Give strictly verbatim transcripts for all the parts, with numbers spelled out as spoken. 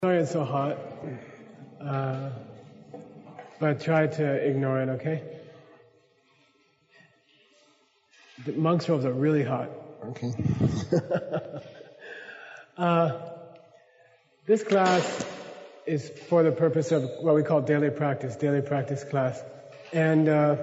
Sorry it's so hot, uh, but try to ignore it, okay? The monks' robes are really hot, okay? uh, this class is for the purpose of what we call daily practice, daily practice class. And uh,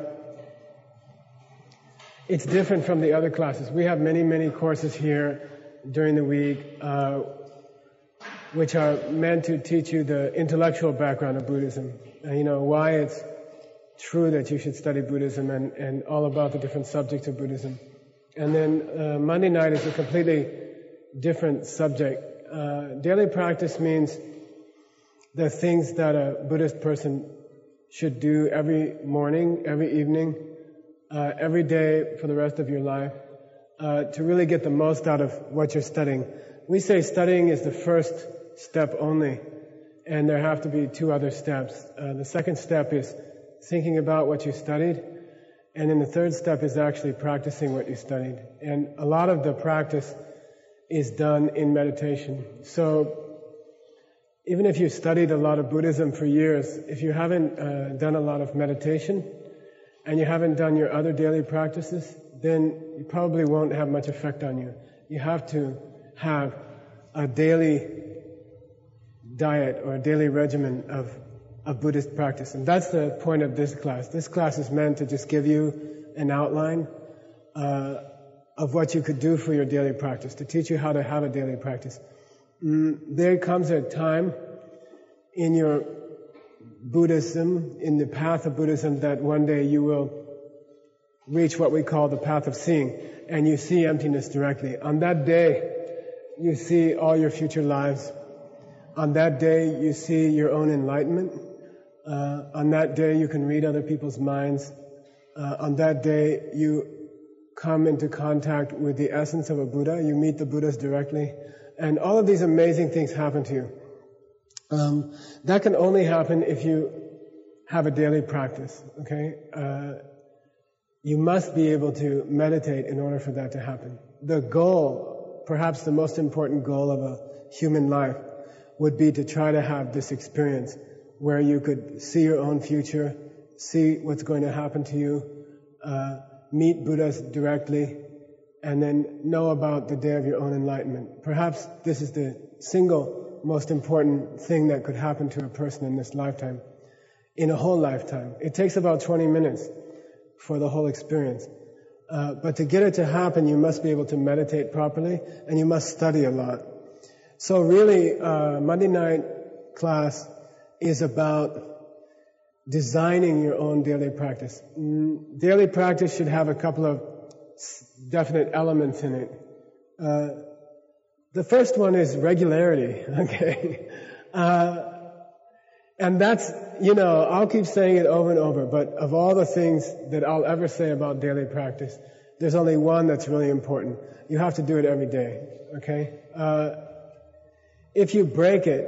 it's different from the other classes. We have many, many courses here during the week, uh, which are meant to teach you the intellectual background of Buddhism. Uh, you know, why it's true that you should study Buddhism and, and all about the different subjects of Buddhism. And then uh, Monday night is a completely different subject. Uh, daily practice means the things that a Buddhist person should do every morning, every evening, uh, every day for the rest of your life, uh, to really get the most out of what you're studying. We say studying is the first step only, and there have to be two other steps. Uh, the second step is thinking about what you studied, and then the third step is actually practicing what you studied. And a lot of the practice is done in meditation. So even if you've studied a lot of Buddhism for years, if you haven't uh, done a lot of meditation, and you haven't done your other daily practices, then it probably won't have much effect on you. You have to have a daily diet or a daily regimen of, of Buddhist practice. And that's the point of this class. This class is meant to just give you an outline uh, of what you could do for your daily practice, to teach you how to have a daily practice. Mm, there comes a time in your Buddhism, in the path of Buddhism, that one day you will reach what we call the path of seeing, and you see emptiness directly. On that day, you see all your future lives. On that day, you see your own enlightenment. Uh, on that day, you can read other people's minds. Uh, on that day, you come into contact with the essence of a Buddha. You meet the Buddhas directly. And all of these amazing things happen to you. Um, that can only happen if you have a daily practice, okay? Uh, you must be able to meditate in order for that to happen. The goal, perhaps the most important goal of a human life, would be to try to have this experience where you could see your own future, see what's going to happen to you, uh, meet Buddhas directly, and then know about the day of your own enlightenment. Perhaps this is the single most important thing that could happen to a person in this lifetime, in a whole lifetime. It takes about twenty minutes for the whole experience. Uh, but to get it to happen, you must be able to meditate properly, and you must study a lot. So really, uh, Monday night class is about designing your own daily practice. Mm, daily practice should have a couple of definite elements in it. Uh, the first one is regularity, okay? Uh, and that's, you know, I'll keep saying it over and over, but of all the things that I'll ever say about daily practice, there's only one that's really important. You have to do it every day, okay? Uh, If you break it,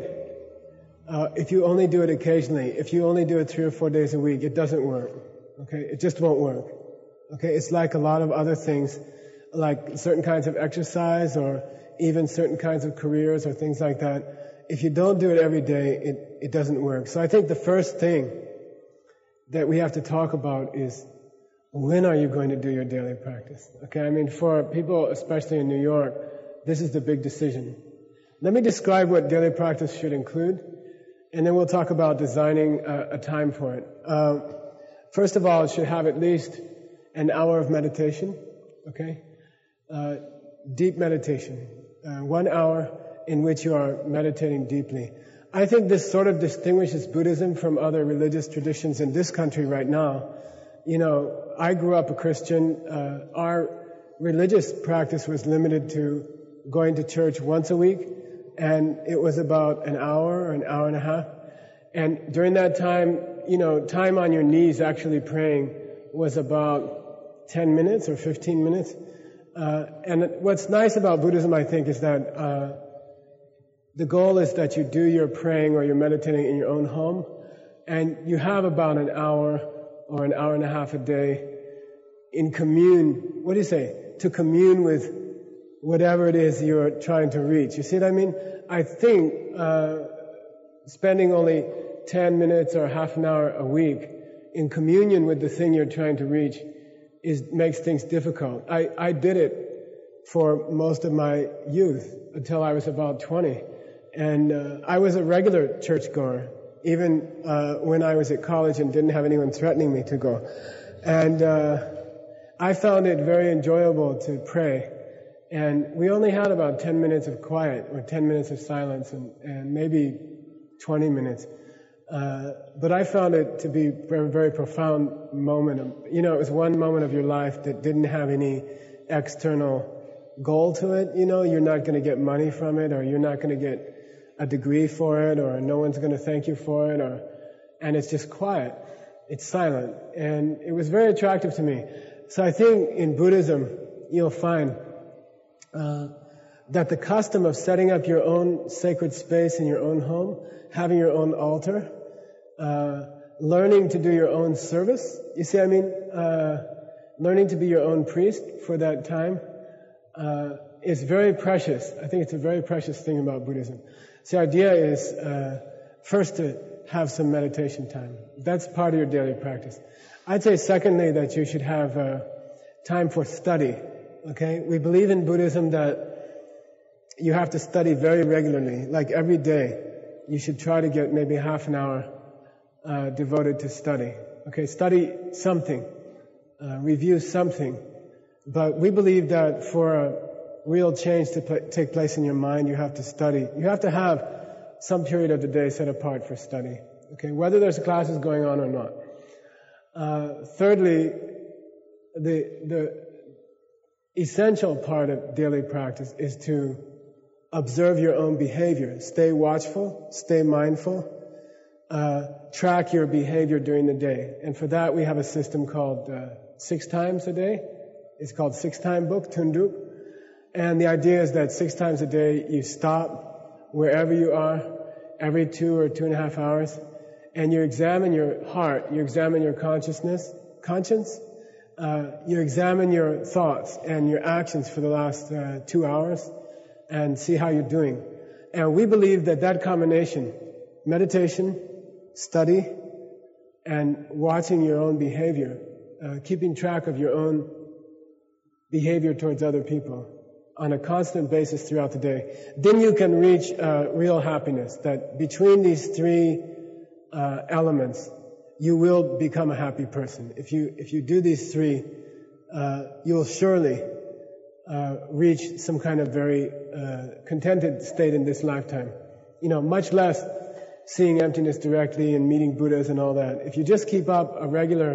uh, if you only do it occasionally, if you only do it three or four days a week, it doesn't work. Okay, it just won't work. Okay, it's like a lot of other things, like certain kinds of exercise or even certain kinds of careers or things like that. If you don't do it every day, it, it doesn't work. So I think the first thing that we have to talk about is, when are you going to do your daily practice? Okay, I mean, for people, especially in New York, this is the big decision. Let me describe what daily practice should include, and then we'll talk about designing a, a time for it. Uh, first of all, it should have at least an hour of meditation, okay? Uh, deep meditation. Uh, one hour in which you are meditating deeply. I think this sort of distinguishes Buddhism from other religious traditions in this country right now. You know, I grew up a Christian. Uh, our religious practice was limited to going to church once a week, and it was about an hour or an hour and a half. And during that time, you know, time on your knees actually praying was about ten minutes or fifteen minutes. Uh, and what's nice about Buddhism, I think, is that uh, the goal is that you do your praying or your meditating in your own home, and you have about an hour or an hour and a half a day in commune, what do you say, to commune with whatever it is you're trying to reach. You see what I mean? I think uh, spending only ten minutes or half an hour a week in communion with the thing you're trying to reach is makes things difficult. I, I did it for most of my youth until I was about twenty. And uh, I was a regular churchgoer, even uh, when I was at college and didn't have anyone threatening me to go. And uh, I found it very enjoyable to pray. And we only had about ten minutes of quiet or ten minutes of silence and, and maybe twenty minutes. Uh, but I found it to be a very, very profound moment. Of, you know, it was one moment of your life that didn't have any external goal to it. You know, you're not going to get money from it, or you're not going to get a degree for it, or no one's going to thank you for it, or, and it's just quiet. It's silent. And it was very attractive to me. So I think in Buddhism, you'll find uh, that the custom of setting up your own sacred space in your own home, having your own altar, Uh, learning to do your own service. You see, I mean, uh, learning to be your own priest for that time uh, is very precious. I think it's a very precious thing about Buddhism. So the idea is uh, first to have some meditation time. That's part of your daily practice. I'd say secondly that you should have uh, time for study. Okay, we believe in Buddhism that you have to study very regularly, like every day. You should try to get maybe half an hour Uh, devoted to study. Okay, study something, uh, review something. But we believe that for a real change to pl- take place in your mind, you have to study. You have to have some period of the day set apart for study. Okay, whether there's classes going on or not. Uh, thirdly, the the essential part of daily practice is to observe your own behavior. Stay watchful, stay mindful. Uh, track your behavior during the day. And for that we have a system called uh, six times a day. It's called six time book, Tunduk. And the idea is that six times a day you stop wherever you are every two or two and a half hours and you examine your heart, you examine your consciousness, conscience, uh, you examine your thoughts and your actions for the last uh, two hours and see how you're doing. And we believe that that combination, meditation, study, and watching your own behavior, uh, keeping track of your own behavior towards other people on a constant basis throughout the day, then you can reach uh, real happiness. That between these three uh, elements, you will become a happy person. If you if you do these three, uh, you'll surely uh, reach some kind of very uh, contented state in this lifetime. You know, much less seeing emptiness directly and meeting Buddhas and all that. If you just keep up a regular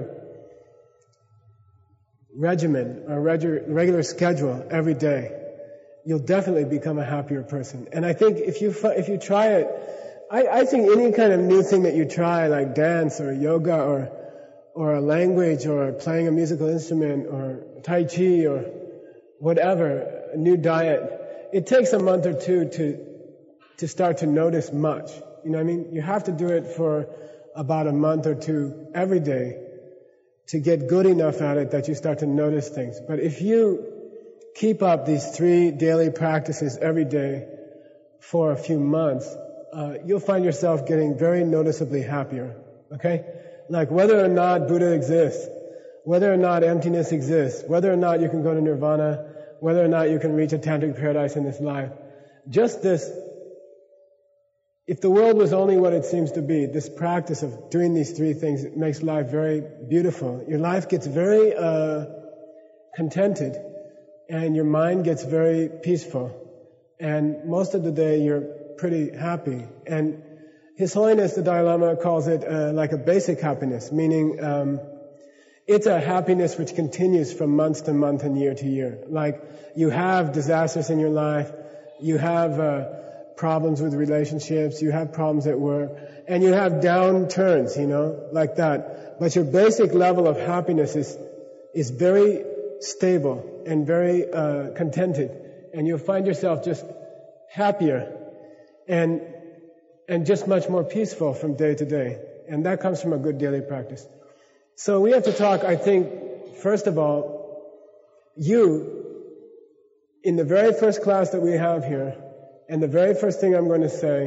regimen, a regular, regular schedule every day, you'll definitely become a happier person. And I think if you if you try it, I, I think any kind of new thing that you try, like dance or yoga or or a language or playing a musical instrument or Tai Chi or whatever, a new diet, it takes a month or two to to start to notice much. You know what I mean? You have to do it for about a month or two every day to get good enough at it that you start to notice things. But if you keep up these three daily practices every day for a few months, uh, you'll find yourself getting very noticeably happier. Okay? Like whether or not Buddha exists, whether or not emptiness exists, whether or not you can go to nirvana, whether or not you can reach a tantric paradise in this life, just this. If the world was only what it seems to be, this practice of doing these three things, it makes life very beautiful. Your life gets very uh, contented, and your mind gets very peaceful. And most of the day, you're pretty happy. And His Holiness the Dalai Lama calls it uh, like a basic happiness, meaning um, it's a happiness which continues from month to month and year to year. Like you have disasters in your life, you have Uh, problems with relationships, you have problems at work, and you have downturns, you know, like that. But your basic level of happiness is is very stable and very uh, contented, and you'll find yourself just happier and and just much more peaceful from day to day. And that comes from a good daily practice. So we have to talk, I think, first of all, you, in the very first class that we have here, and the very first thing I'm going to say,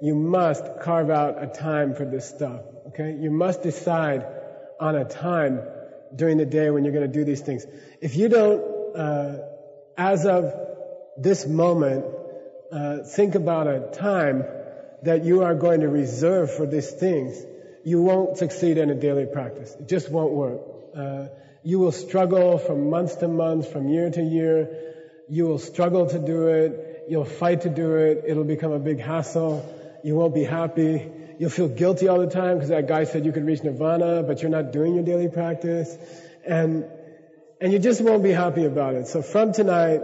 you must carve out a time for this stuff, okay? You must decide on a time during the day when you're going to do these things. If you don't, uh, as of this moment, uh, think about a time that you are going to reserve for these things, you won't succeed in a daily practice. It just won't work. Uh, you will struggle from month to month, from year to year. You will struggle to do it. You'll fight to do it. It'll become a big hassle. You won't be happy. You'll feel guilty all the time because that guy said you could reach nirvana, but you're not doing your daily practice. And, and you just won't be happy about it. So from tonight,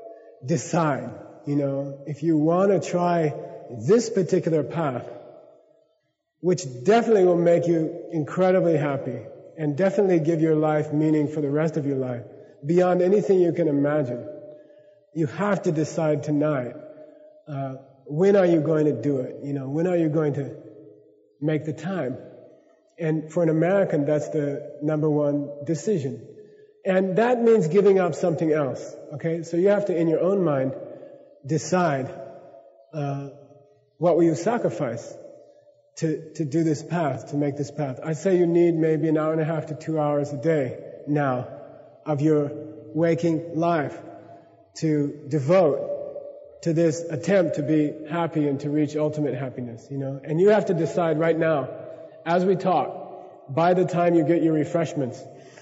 decide, you know, if you want to try this particular path, which definitely will make you incredibly happy and definitely give your life meaning for the rest of your life, beyond anything you can imagine. You have to decide tonight, uh, when are you going to do it? You know, when are you going to make the time? And for an American, that's the number one decision. And that means giving up something else, okay? So you have to, in your own mind, decide, uh, what will you sacrifice to, to do this path, to make this path. I say you need maybe an hour and a half to two hours a day now of your waking life to devote to this attempt to be happy and to reach ultimate happiness, you know. And you have to decide right now, as we talk, by the time you get your refreshments,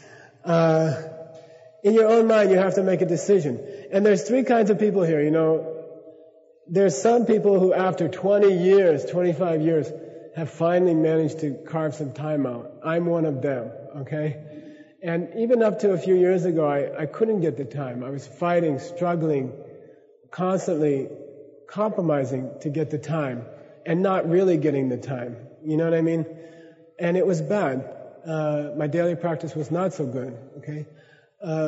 uh, in your own mind you have to make a decision. And there's three kinds of people here, you know. There's some people who after twenty years, twenty-five years, have finally managed to carve some time out. I'm one of them, okay? And even up to a few years ago, I, I couldn't get the time. I was fighting, struggling, constantly compromising to get the time and not really getting the time. You know what I mean? And it was bad. Uh, my daily practice was not so good, okay? Uh,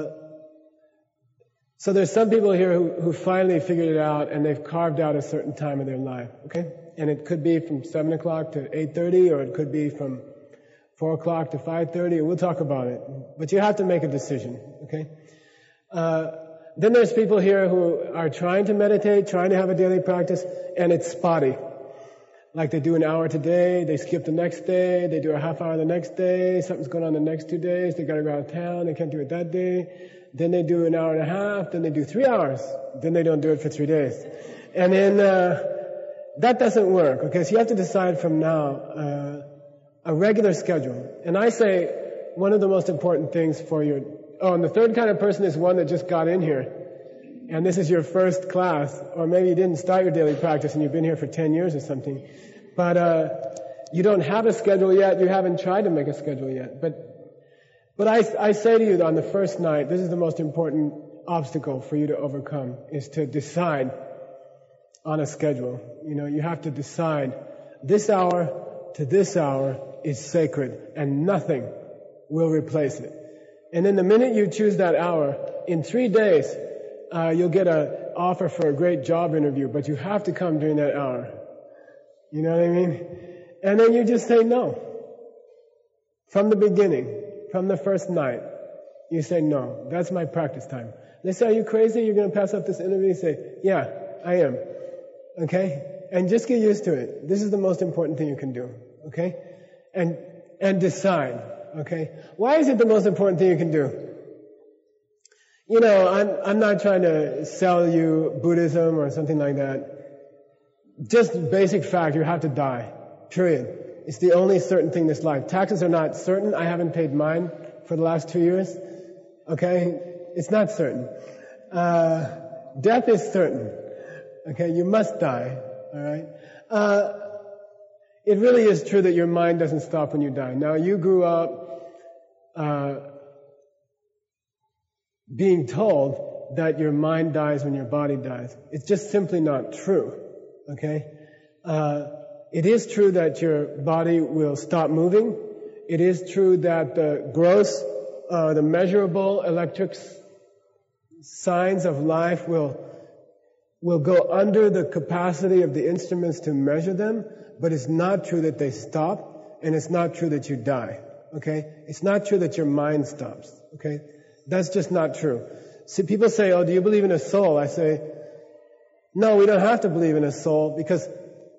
so there's some people here who, who finally figured it out and they've carved out a certain time of their life, okay? And it could be from seven o'clock to eight thirty, or it could be from four o'clock to five thirty. We'll talk about it. But you have to make a decision, okay? Uh, then there's people here who are trying to meditate, trying to have a daily practice, and it's spotty. Like they do an hour today, they skip the next day, they do a half hour the next day, something's going on the next two days, they gotta go out of town, they can't do it that day. Then they do an hour and a half, then they do three hours, then they don't do it for three days. And then, uh, that doesn't work, okay? So you have to decide from now, uh, a regular schedule. And I say one of the most important things for your, oh, and the third kind of person is one that just got in here. And this is your first class, or maybe you didn't start your daily practice and you've been here for ten years or something. But, uh, you don't have a schedule yet, you haven't tried to make a schedule yet. But, but I, I say to you that on the first night, this is the most important obstacle for you to overcome, is to decide on a schedule. You know, you have to decide this hour to this hour is sacred and nothing will replace it. And then the minute you choose that hour, in three days, uh, you'll get an offer for a great job interview, but you have to come during that hour. You know what I mean? And then you just say no. From the beginning, from the first night, you say no. That's my practice time. They say, are you crazy? You're going to pass up this interview? You say, yeah, I am. Okay? And just get used to it. This is the most important thing you can do. Okay? And, and decide. Okay? Why is it the most important thing you can do? You know, I'm, I'm not trying to sell you Buddhism or something like that. Just basic fact, you have to die. Period. It's the only certain thing in this life. Taxes are not certain. I haven't paid mine for the last two years. Okay? It's not certain. Uh, death is certain. Okay? You must die. Alright? Uh, it really is true that your mind doesn't stop when you die. Now, you grew up, uh, being told that your mind dies when your body dies. It's just simply not true. Okay? Uh, it is true that your body will stop moving. It is true that the gross, uh, the measurable electric signs of life will, will go under the capacity of the instruments to measure them, but it's not true that they stop, and it's not true that you die. Okay? It's not true that your mind stops. Okay? That's just not true. See, people say, oh, do you believe in a soul? I say, no, we don't have to believe in a soul, because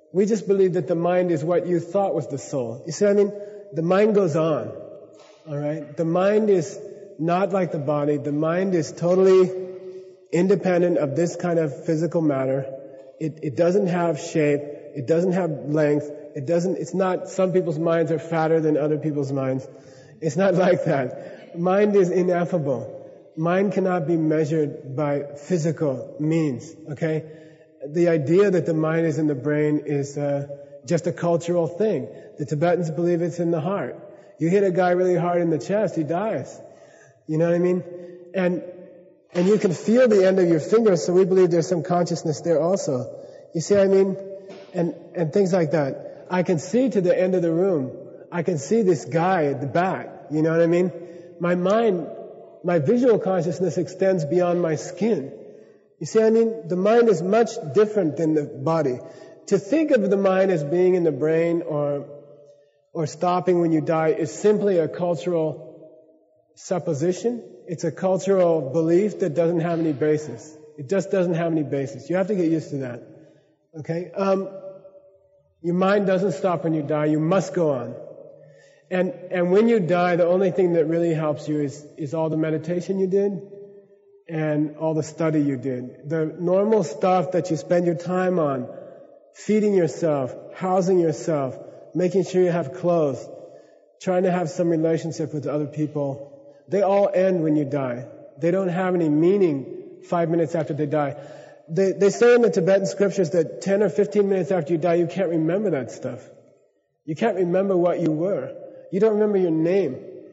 We just believe that the mind is what you thought was the soul. You see what I mean? The mind goes on. Alright? The mind is not like the body. The mind is totally independent of this kind of physical matter. It, it doesn't have shape. It doesn't have length. It doesn't, it's not, some people's minds are fatter than other people's minds. It's not like that. Mind is ineffable. Mind cannot be measured by physical means, okay? The idea that the mind is in the brain is uh, just a cultural thing. The Tibetans believe it's in the heart. You hit a guy really hard in the chest, he dies. You know what I mean? And and you can feel the end of your fingers, so we believe there's some consciousness there also. You see what I mean? And and things like that. I can see to the end of the room. I can see this guy at the back. You know what I mean? My mind, my visual consciousness extends beyond my skin. You see what I mean? The mind is much different than the body. To think of the mind as being in the brain or or stopping when you die is simply a cultural supposition. It's a cultural belief that doesn't have any basis. It just doesn't have any basis. You have to get used to that. Okay? Um, your mind doesn't stop when you die. You must go on. And and when you die, the only thing that really helps you is is all the meditation you did and all the study you did. The normal stuff that you spend your time on, feeding yourself, housing yourself, making sure you have clothes, trying to have some relationship with other people, they all end when you die. They don't have any meaning five minutes after they die. They, they say in the Tibetan scriptures that ten or fifteen minutes after you die, you can't remember that stuff. You can't remember what you were. You don't remember your name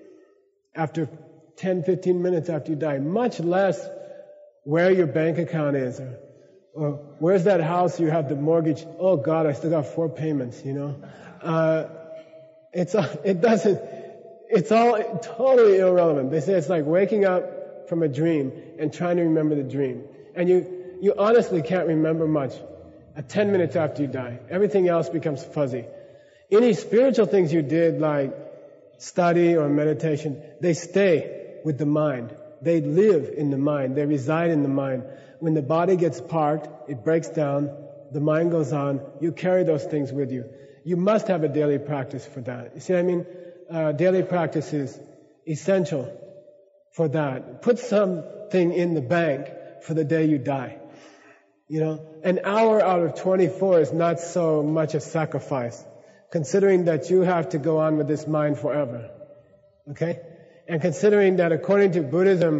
after ten, fifteen minutes after you die, much less where your bank account is or, or where's that house you have the mortgage. Oh God, I still got four payments, you know. Uh, it's, it doesn't, it's all totally irrelevant. They say it's like waking up from a dream and trying to remember the dream. And you, you honestly can't remember much at ten minutes after you die. Everything else becomes fuzzy. Any spiritual things you did, like study or meditation, they stay with the mind. They live in the mind. They reside in the mind. When the body gets parked, it breaks down, the mind goes on, you carry those things with you. You must have a daily practice for that. You see what I mean? Uh, daily practice is essential for that. Put something in the bank for the day you die. You know, an hour out of twenty-four is not so much a sacrifice, considering that you have to go on with this mind forever. Okay? And considering that according to Buddhism,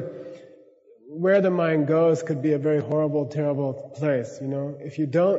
where the mind goes could be a very horrible, terrible place, you know. If you don't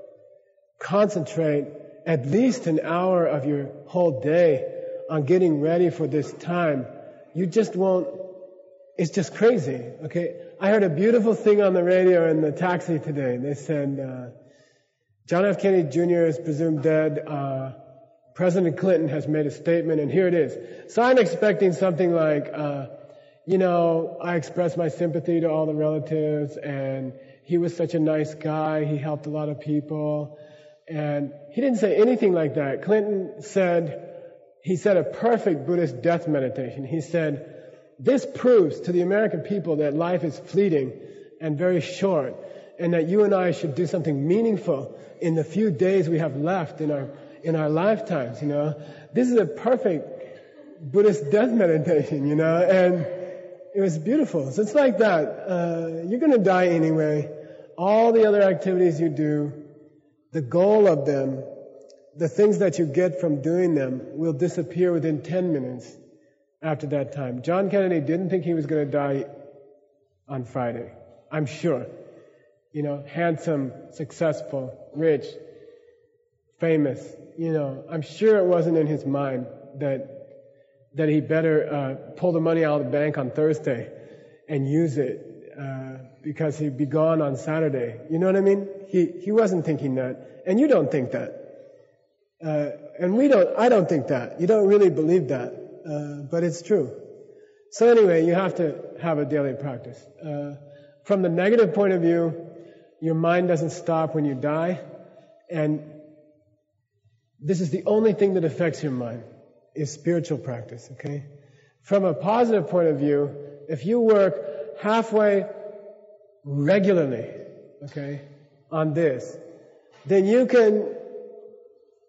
concentrate at least an hour of your whole day on getting ready for this time, you just won't, it's just crazy, okay? I heard a beautiful thing on the radio in the taxi today. They said, uh, John F. Kennedy Junior is presumed dead, uh, President Clinton has made a statement, and here it is. So I'm expecting something like, uh, you know, I express my sympathy to all the relatives, and he was such a nice guy, he helped a lot of people, and he didn't say anything like that. Clinton said, he said a perfect Buddhist death meditation. He said, this proves to the American people that life is fleeting and very short, and that you and I should do something meaningful in the few days we have left in our in our lifetimes, you know. This is a perfect Buddhist death meditation, you know, and it was beautiful. So it's like that. Uh, you're going to die anyway. All the other activities you do, the goal of them, the things that you get from doing them will disappear within ten minutes after that time. John Kennedy didn't think he was going to die on Friday. I'm sure. You know, handsome, successful, rich, famous. You know, I'm sure it wasn't in his mind that that he better uh, pull the money out of the bank on Thursday and use it uh, because he'd be gone on Saturday. You know what I mean? He he wasn't thinking that, and you don't think that, uh, and we don't. I don't think that. You don't really believe that, uh, but it's true. So anyway, you have to have a daily practice. Uh, from the negative point of view, your mind doesn't stop when you die, and this is the only thing that affects your mind, is spiritual practice, okay? From a positive point of view, if you work halfway regularly, okay, on this, then you can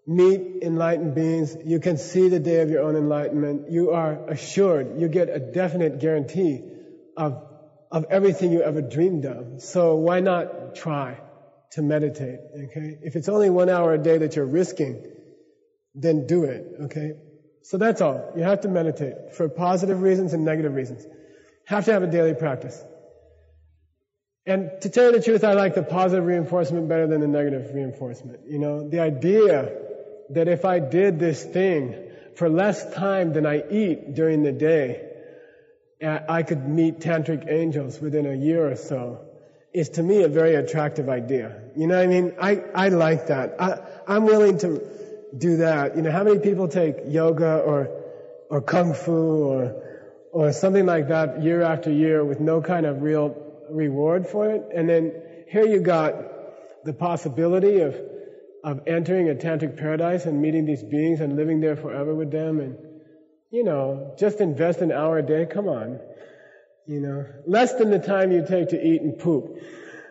meet enlightened beings. You can see the day of your own enlightenment. You are assured. You get a definite guarantee of of everything you ever dreamed of. So why not try to meditate? Okay, if it's only one hour a day that you're risking, then do it. Okay, so that's all. You have to meditate for positive reasons and negative reasons. Have to have a daily practice. And to tell you the truth, I like the positive reinforcement better than the negative reinforcement. You know, the idea that if I did this thing for less time than I eat during the day, I could meet tantric angels within a year or so, is to me a very attractive idea. You know what I mean? I, I like that. I, I'm willing to do that. You know, how many people take yoga or, or kung fu or, or something like that year after year with no kind of real reward for it? And then here you got the possibility of, of entering a tantric paradise and meeting these beings and living there forever with them, and, you know, just invest an hour a day. Come on. You know, less than the time you take to eat and poop.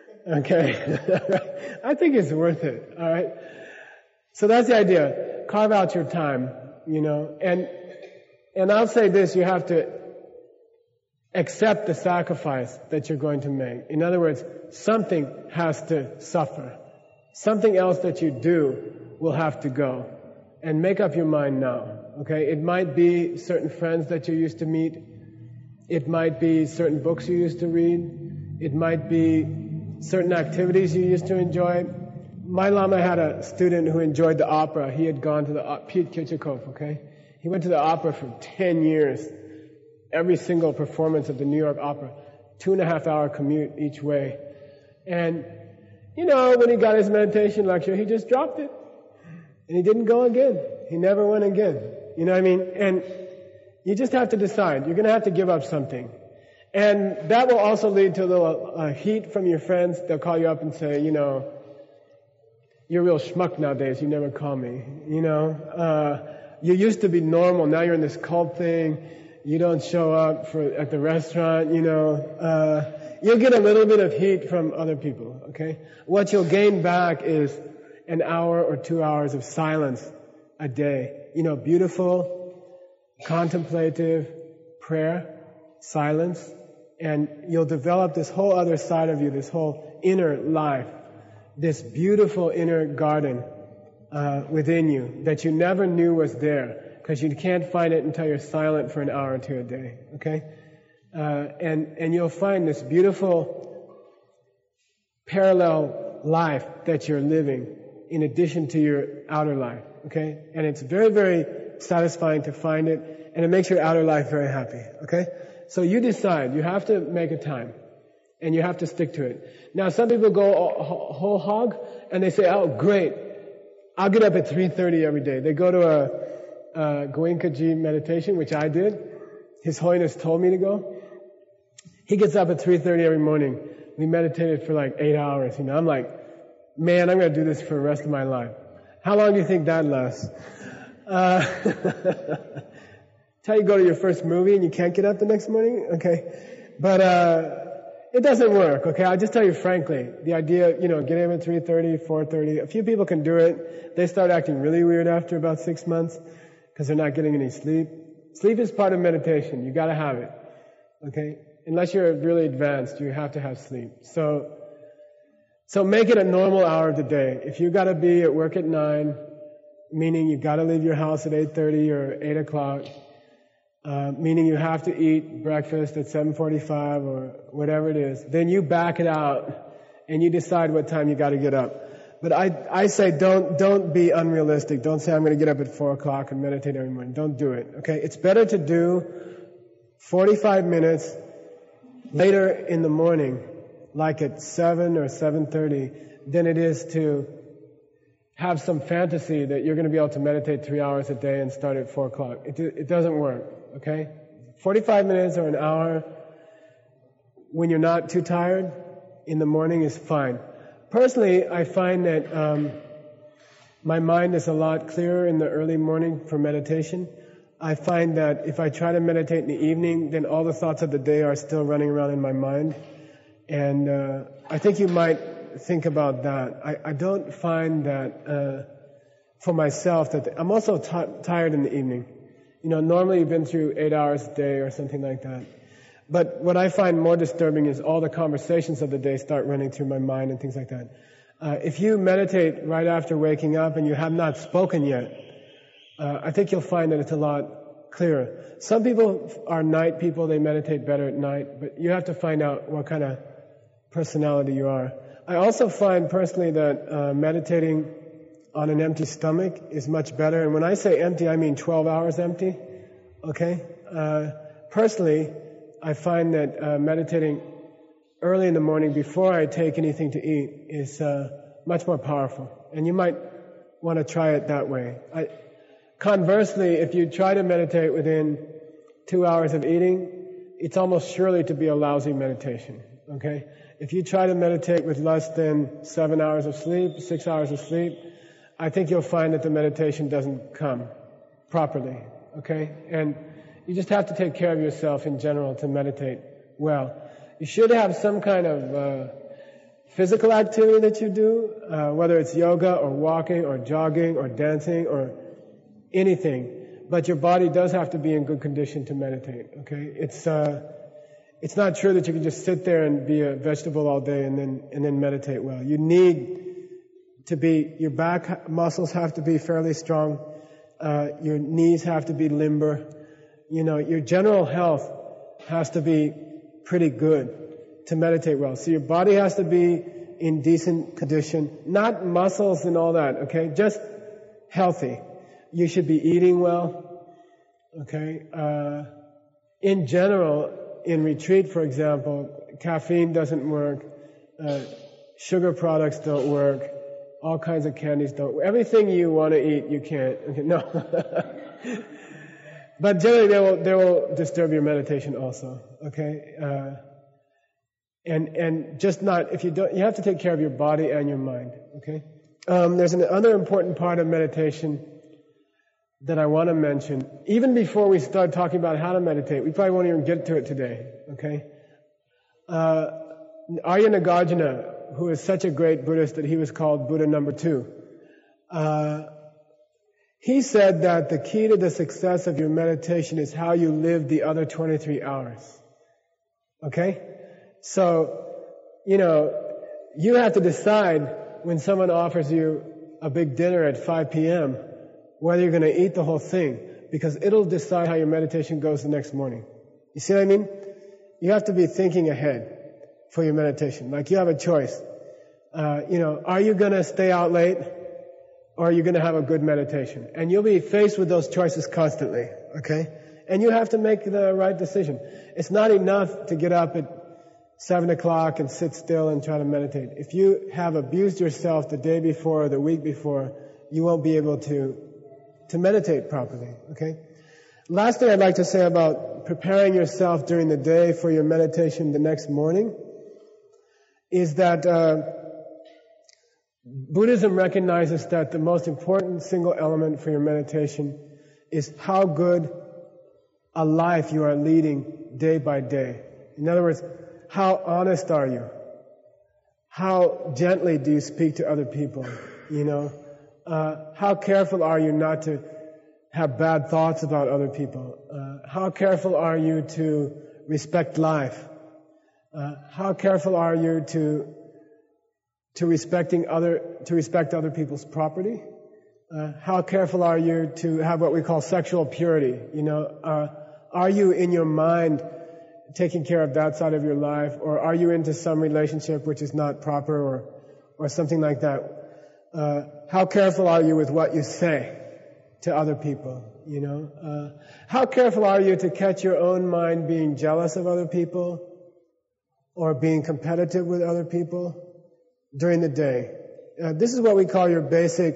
Okay. I think it's worth it. All right. So that's the idea. Carve out your time, you know, and, and I'll say this, you have to accept the sacrifice that you're going to make. In other words, something has to suffer. Something else that you do will have to go. And make up your mind now. Okay. It might be certain friends that you used to meet. It might be certain books you used to read. It might be certain activities you used to enjoy. My Lama had a student who enjoyed the opera. He had gone to the, Pete Kitchikov, okay? He went to the opera for ten years. Every single performance of the New York Opera. Two and a half hour commute each way. And, you know, when he got his meditation lecture, he just dropped it. And he didn't go again. He never went again. You know what I mean? And you just have to decide. You're going to have to give up something. And that will also lead to a little uh, heat from your friends. They'll call you up and say, you know, you're a real schmuck nowadays. You never call me. You know, uh, you used to be normal. Now you're in this cult thing. You don't show up for at the restaurant. You know, uh, you'll get a little bit of heat from other people. Okay. What you'll gain back is an hour or two hours of silence a day. You know, beautiful, contemplative prayer, silence, and you'll develop this whole other side of you, this whole inner life, this beautiful inner garden uh, within you that you never knew was there, because you can't find it until you're silent for an hour or two a day. Okay, uh, and and you'll find this beautiful parallel life that you're living in addition to your outer life. Okay, and it's very, very satisfying to find it, and it makes your outer life very happy. Okay? So you decide. You have to make a time. And you have to stick to it. Now, some people go whole hog, and they say, oh, great. I'll get up at three thirty every day. They go to a, a Goenkaji meditation, which I did. His Holiness told me to go. He gets up at three thirty every morning. We meditated for like eight hours. You know, I'm like, man, I'm going to do this for the rest of my life. How long do you think that lasts? Uh, till you go to your first movie and you can't get up the next morning? Okay. But, uh, it doesn't work, okay? I'll just tell you frankly, the idea, you know, get up at three thirty, four thirty, a few people can do it. They start acting really weird after about six months because they're not getting any sleep. Sleep is part of meditation. You gotta have it, okay? Unless you're really advanced, you have to have sleep. So, so make it a normal hour of the day. If you gotta be at work at nine, meaning you gotta leave your house at eight thirty or eight o'clock, Uh, meaning you have to eat breakfast at seven forty-five or whatever it is, then you back it out and you decide what time you got to get up. But I, I say don't, don't be unrealistic. Don't say I'm going to get up at four o'clock and meditate every morning. Don't do it. Okay, it's better to do forty-five minutes later in the morning, like at seven or seven thirty, than it is to have some fantasy that you're going to be able to meditate three hours a day and start at four o'clock. It, it doesn't work. Okay? forty-five minutes or an hour when you're not too tired in the morning is fine. Personally, I find that um, my mind is a lot clearer in the early morning for meditation. I find that if I try to meditate in the evening, then all the thoughts of the day are still running around in my mind. And uh, I think you might think about that. I, I don't find that uh, for myself that I'm also t- tired in the evening. You know, normally you've been through eight hours a day or something like that. But what I find more disturbing is all the conversations of the day start running through my mind and things like that. Uh, if you meditate right after waking up and you have not spoken yet, uh, I think you'll find that it's a lot clearer. Some people are night people, they meditate better at night, but you have to find out what kind of personality you are. I also find personally that uh, meditating on an empty stomach is much better. And when I say empty, I mean twelve hours empty. Okay? Uh, personally, I find that uh, meditating early in the morning before I take anything to eat is uh, much more powerful. And you might want to try it that way. I, conversely, if you try to meditate within two hours of eating, it's almost surely to be a lousy meditation. Okay? If you try to meditate with less than seven hours of sleep, six hours of sleep, I think you'll find that the meditation doesn't come properly. Okay? And you just have to take care of yourself in general to meditate well. You should have some kind of uh, physical activity that you do, uh, whether it's yoga or walking or jogging or dancing or anything. But your body does have to be in good condition to meditate. Okay? It's uh, it's not true that you can just sit there and be a vegetable all day and then and then meditate well. You need to be, your back muscles have to be fairly strong. Uh, your knees have to be limber. You know, your general health has to be pretty good to meditate well. So your body has to be in decent condition, not muscles and all that, okay? Just healthy. You should be eating well, okay? Uh, in general, in retreat, for example, caffeine doesn't work, uh, sugar products don't work, all kinds of candies don't work. Everything you want to eat, you can't. Okay, no. But generally, they will, they will disturb your meditation also, okay? Uh, and, and just not, if you don't, you have to take care of your body and your mind, okay? Um, there's another important part of meditation that I want to mention. Even before we start talking about how to meditate, we probably won't even get to it today, okay? Uh, Arya Nagarjuna, who is such a great Buddhist that he was called Buddha number two, uh, he said that the key to the success of your meditation is how you live the other twenty-three hours. Okay? So, you know, you have to decide when someone offers you a big dinner at five p.m. whether you're going to eat the whole thing, because it'll decide how your meditation goes the next morning. You see what I mean? You have to be thinking ahead for your meditation. Like you have a choice. Uh, you know, are you going to stay out late? Or are you going to have a good meditation? And you'll be faced with those choices constantly, okay? And you have to make the right decision. It's not enough to get up at seven o'clock and sit still and try to meditate. If you have abused yourself the day before or the week before, you won't be able to, to meditate properly, okay? Last thing I'd like to say about preparing yourself during the day for your meditation the next morning is that, uh, Buddhism recognizes that the most important single element for your meditation is how good a life you are leading day by day. In other words, how honest are you? How gently do you speak to other people? You know, uh, how careful are you not to have bad thoughts about other people? Uh, how careful are you to respect life? Uh, how careful are you to to respecting other, to respect other people's property? Uh, how careful are you to have what we call sexual purity? You know, uh, are you in your mind taking care of that side of your life, or are you into some relationship which is not proper, or, or something like that? Uh, how careful are you with what you say to other people? You know, uh, how careful are you to catch your own mind being jealous of other people, or being competitive with other people during the day? Uh, this is what we call your basic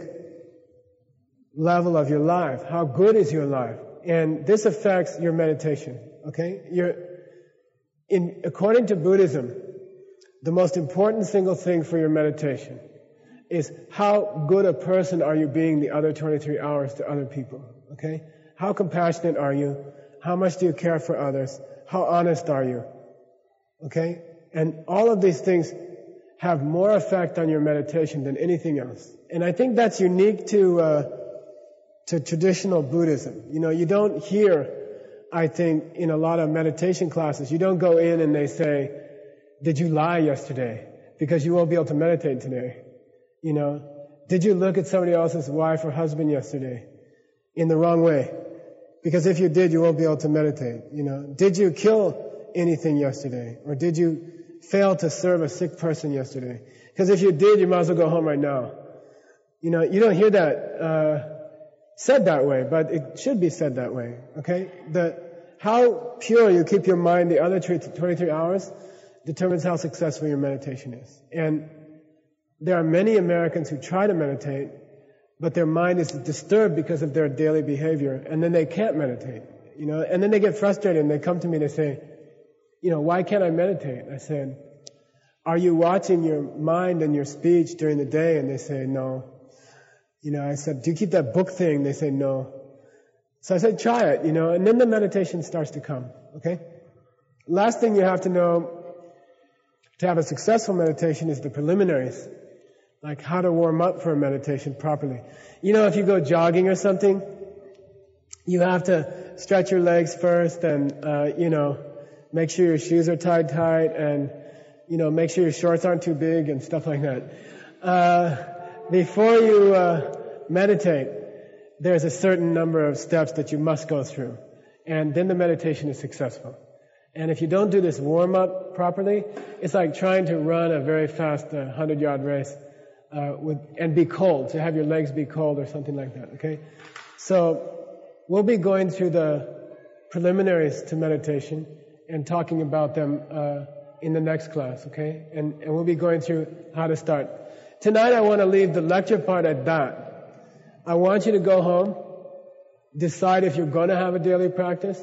level of your life. How good is your life? And this affects your meditation, okay? You're, in, according to Buddhism, the most important single thing for your meditation is how good a person are you being the other twenty-three hours to other people, okay? How compassionate are you? How much do you care for others? How honest are you? Okay? And all of these things have more effect on your meditation than anything else. And I think that's unique to uh, to traditional Buddhism. You know, you don't hear, I think, in a lot of meditation classes, you don't go in and they say, did you lie yesterday? Because you won't be able to meditate today. You know, did you look at somebody else's wife or husband yesterday in the wrong way? Because if you did, you won't be able to meditate. You know, did you kill anything yesterday? Or did you fail to serve a sick person yesterday? Because if you did, you might as well go home right now. You know, you don't hear that uh, said that way, but it should be said that way. Okay? The how pure you keep your mind the other twenty-three hours determines how successful your meditation is. And there are many Americans who try to meditate, but their mind is disturbed because of their daily behavior, and then they can't meditate. You know, and then they get frustrated and they come to me and they say, you know, why can't I meditate? I said, are you watching your mind and your speech during the day? And they say, no. You know, I said, do you keep that book thing? They say, no. So I said, try it, you know, and then the meditation starts to come, okay? Last thing you have to know to have a successful meditation is the preliminaries, like how to warm up for a meditation properly. You know, if you go jogging or something, you have to stretch your legs first and, uh, you know, make sure your shoes are tied tight and, you know, make sure your shorts aren't too big and stuff like that. Uh, before you uh, meditate, there's a certain number of steps that you must go through. And then the meditation is successful. And if you don't do this warm-up properly, it's like trying to run a very fast uh, hundred-yard race uh, with, and be cold, to have your legs be cold or something like that, okay? So we'll be going through the preliminaries to meditation and talking about them uh, in the next class, okay? And, and we'll be going through how to start. Tonight I want to leave the lecture part at that. I want you to go home, decide if you're going to have a daily practice,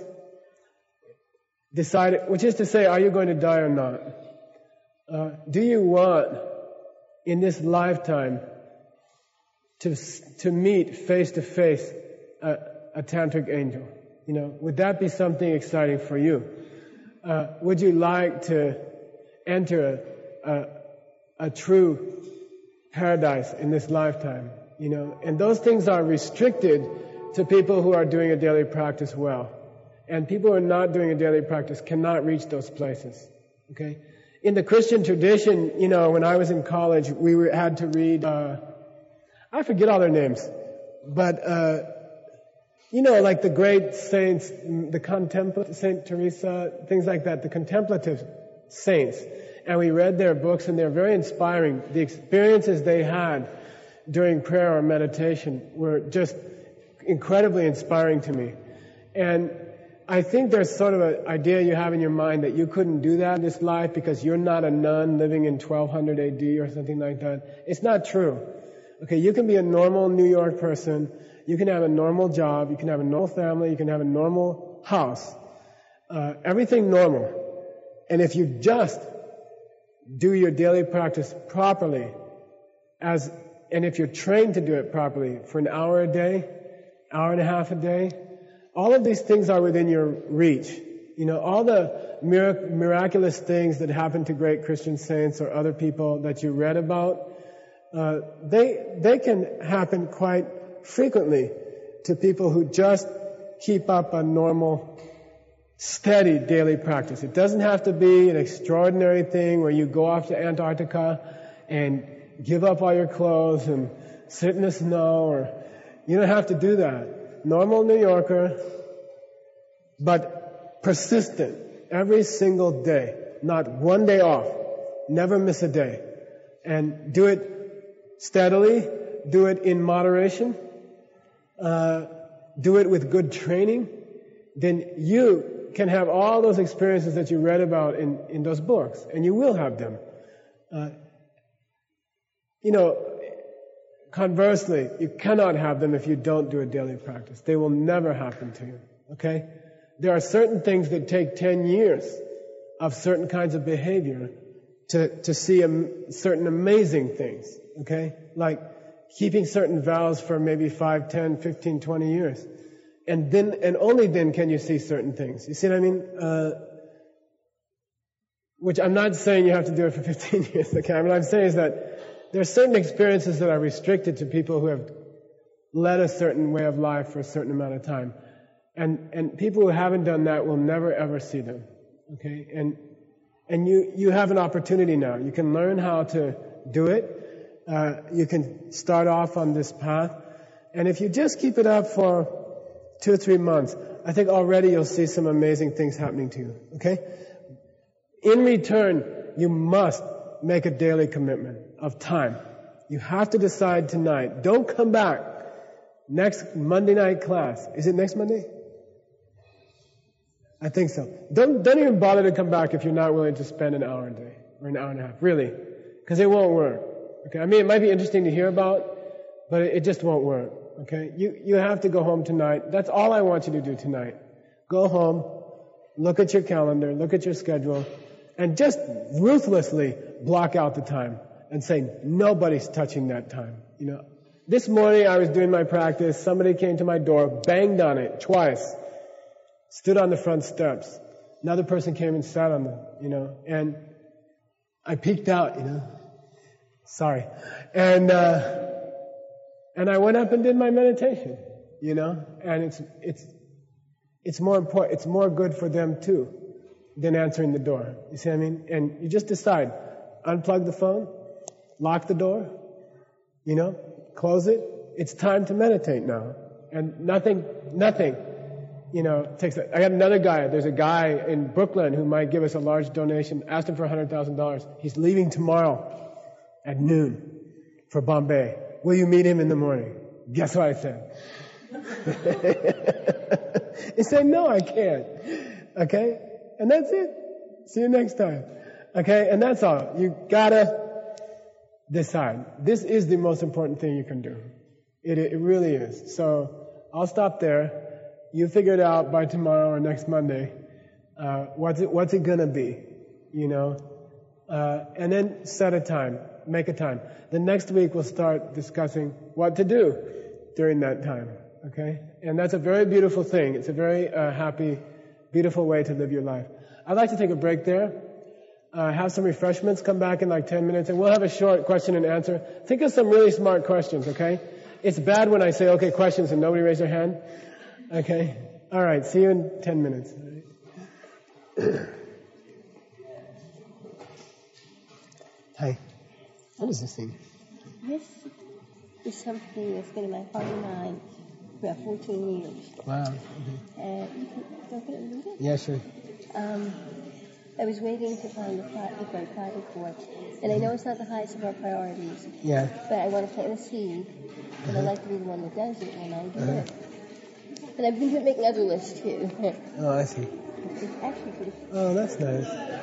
decide, which is to say, are you going to die or not? Uh, do you want, in this lifetime, to to meet face to face a, a tantric angel? You know, would that be something exciting for you? Uh, would you like to enter a, a, a true paradise in this lifetime? You know, and those things are restricted to people who are doing a daily practice well. And people who are not doing a daily practice cannot reach those places. Okay? In the Christian tradition, you know, when I was in college, we were, had to read, uh, I forget all their names, but, uh, you know, like the great saints, the contemplative, Saint Teresa, things like that, the contemplative saints. And we read their books and they're very inspiring. The experiences they had during prayer or meditation were just incredibly inspiring to me. And I think there's sort of an idea you have in your mind that you couldn't do that in this life because you're not a nun living in twelve hundred A D or something like that. It's not true. Okay, you can be a normal New York person. You can have a normal job. You can have a normal family. You can have a normal house. Uh, everything normal. And if you just do your daily practice properly, as and if you're trained to do it properly for an hour a day, hour and a half a day, all of these things are within your reach. You know, all the mirac- miraculous things that happen to great Christian saints or other people that you read about, uh, they they can happen quite frequently to people who just keep up a normal, steady daily practice. It doesn't have to be an extraordinary thing where you go off to Antarctica and give up all your clothes and sit in the snow, or you don't have to do that. Normal New Yorker, but persistent every single day, not one day off, never miss a day, and do it steadily, do it in moderation, uh, do it with good training, then you can have all those experiences that you read about in, in those books, and you will have them. Uh, you know, conversely, you cannot have them if you don't do a daily practice. They will never happen to you, okay? There are certain things that take ten years of certain kinds of behavior to, to see a, certain amazing things, okay? Like keeping certain vows for maybe five, ten, fifteen, twenty years. And then, and only then can you see certain things. You see what I mean? Uh, which I'm not saying you have to do it for fifteen years, okay? What I'm saying is that there are certain experiences that are restricted to people who have led a certain way of life for a certain amount of time. And and people who haven't done that will never ever see them. Okay? And and you, you have an opportunity now. You can learn how to do it. Uh, you can start off on this path. And if you just keep it up for two or three months, I think already you'll see some amazing things happening to you. Okay? In return, you must make a daily commitment of time. You have to decide tonight. Don't come back. Next Monday night class. Is it next Monday? I think so. Don't, don't even bother to come back if you're not willing to spend an hour a day or an hour and a half. Really. Because it won't work. Okay? I mean, it might be interesting to hear about, but it, it just won't work. Okay? You, you have to go home tonight. That's all I want you to do tonight. Go home, look at your calendar, look at your schedule, and just ruthlessly block out the time and say, nobody's touching that time. You know, this morning I was doing my practice, somebody came to my door, banged on it twice, stood on the front steps. Another person came and sat on them, you know, and I peeked out, you know. Sorry. And, uh, and I went up and did my meditation, you know, and it's, it's, it's more important, it's more good for them too than answering the door. You see what I mean? And you just decide, unplug the phone, lock the door, you know, close it. It's time to meditate now. And nothing, nothing, you know, takes that. I got another guy, there's a guy in Brooklyn who might give us a large donation, asked him for one hundred thousand dollars. He's leaving tomorrow at noon for Bombay. Will you meet him in the morning? Guess what I said? He said, no, I can't. Okay? And that's it. See you next time. Okay? And that's all. You gotta decide. This is the most important thing you can do. It, it really is. So I'll stop there. You figure it out by tomorrow or next Monday. Uh, what's it, what's it gonna be? You know? Uh, and then set a time. Make a time. The next week we'll start discussing what to do during that time. Okay? And that's a very beautiful thing. It's a very uh, happy, beautiful way to live your life. I'd like to take a break there. Uh, have some refreshments. Come back in like ten minutes and we'll have a short question and answer. Think of some really smart questions, okay? It's bad when I say, okay, questions and nobody raise their hand. Okay? Alright, see you in ten minutes. Hi. What is this thing? This is something that's been in my heart and mind for about fourteen years. Wow. Mm-hmm. And you can open it and read it? Yeah, sure. Um, I was waiting to find the, pri- the right private for it. And I know it's not the highest of our priorities. Yeah. But I want to plant a seed. And Uh-huh. I'd like to be the one that does it when I do Uh-huh. it. And I've been making other lists too. Oh, I see. It's actually pretty. Oh, that's nice.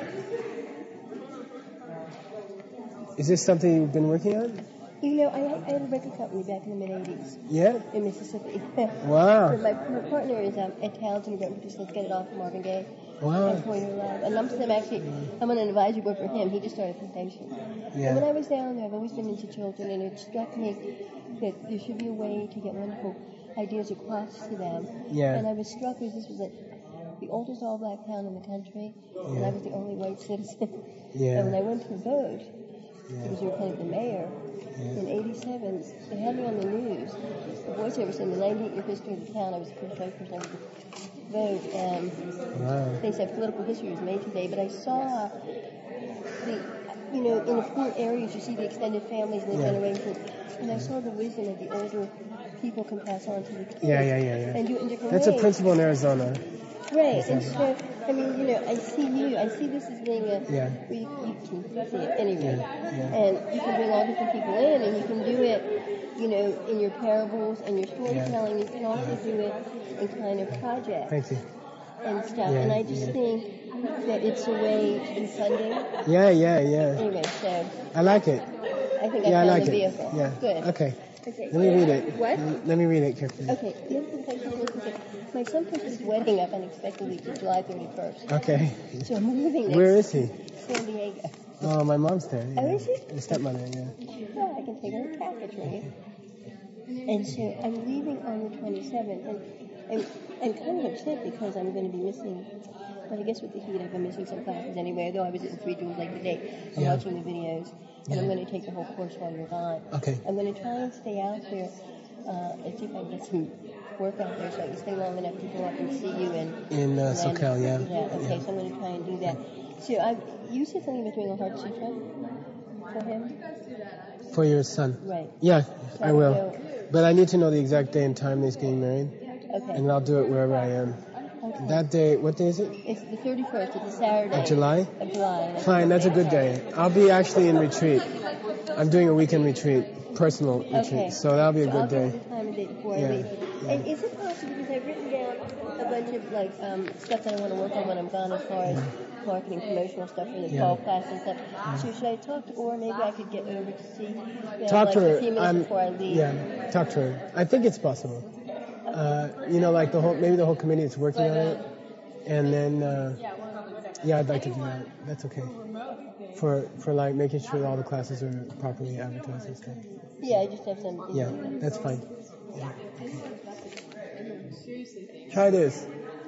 Is this something you've been working on? You know, I, I had a record company back in the mid-eighties Yeah? in Mississippi. Wow. But my, my partner is um, a talented record producer. Let's Get It Off, Marvin Gaye. Wow. And Pointer Love. And I'm, I'm actually, I'm on an advisory board for him. He just started Temptation. Yeah. And when I was down there, I've always been into children, and it struck me that there should be a way to get wonderful ideas across to them. Yeah. And I was struck because this was a, the oldest all-black town in the country, and I was the only white citizen. Yeah. And when I went to vote, Yeah. because you were kind of the mayor, Yeah. in eighty-seven, they had me on the news. The voiceover said the ninety-eight year history of the town. I was the first white person to vote, and Wow. they said political history was made today. But I saw the, you know, in the poor areas, you see the extended families and the Yeah. generations, and I saw the wisdom that the older people can pass on to the kids. Yeah, yeah, yeah, yeah. And do it in different That's ways. a principle in Arizona. Right, and so, I mean, you know, I see you, I see this as being a, Yeah. where you, you can see it anyway. Yeah, yeah. And you can bring all different people in, and you can do it, you know, in your parables and your storytelling. You can also do it in kind of projects Thank you. and stuff. Yeah, and I just yeah. think that it's a way to be funding. Yeah, yeah, yeah. Anyway, so I like it. I think I Yeah, I found like the it. vehicle. Yeah. Good. Okay. Okay. Let me read it. What? Let me read it carefully. Okay, the other thing I just wanted to say, my son pushed his wedding up unexpectedly to July thirty-first. Okay. So I'm moving next Where is he? San Diego. Oh, my mom's there. Yeah. Oh, is she? Your stepmother, yeah. Yeah, I can take her to Catholic training. And so I'm leaving on the twenty-seventh, and I'm, I'm kind of upset because I'm going to be missing But I guess with the heat, I've been missing some classes anyway, though I was in three jewels like today. I'm Yeah. watching the videos, and Yeah. I'm going to take the whole course while you're gone. Okay. I'm going to try and stay out there uh, and see if I can get some work out there so I can stay long enough to go up and see you and In uh, SoCal, yeah. Yeah, okay, yeah. so I'm going to try and do that. So I, you said something about doing a heart sutra for him? For your son? Right. Yeah, So I will. so- But I need to know the exact day and time he's getting married, Okay. and I'll do it wherever I am. okay. That day, what day is it? It's the thirty-first. It's a Saturday. Of July? Of July. Fine, that's a good day. I'll be actually in retreat. I'm doing a weekend retreat, personal retreat, Okay. so that'll be a So good I'll day. do the time and date before Yeah. I leave. And is it possible, because I've written down a bunch of like um, stuff that I want to work on when I'm gone as far as marketing, promotional stuff for the Yeah. fall class and stuff. So should I talk to Or? Maybe I could get over to see them Talk like to her. a few minutes I'm- before I leave. Yeah, talk to her. I think it's possible. Uh, you know, like the whole, maybe the whole committee is working on it, and then, uh, yeah, I'd like to do that. That's okay. For, for like making sure all the classes are properly advertised and stuff. Yeah, I just have some. Yeah, that's fine. Yeah. Try this.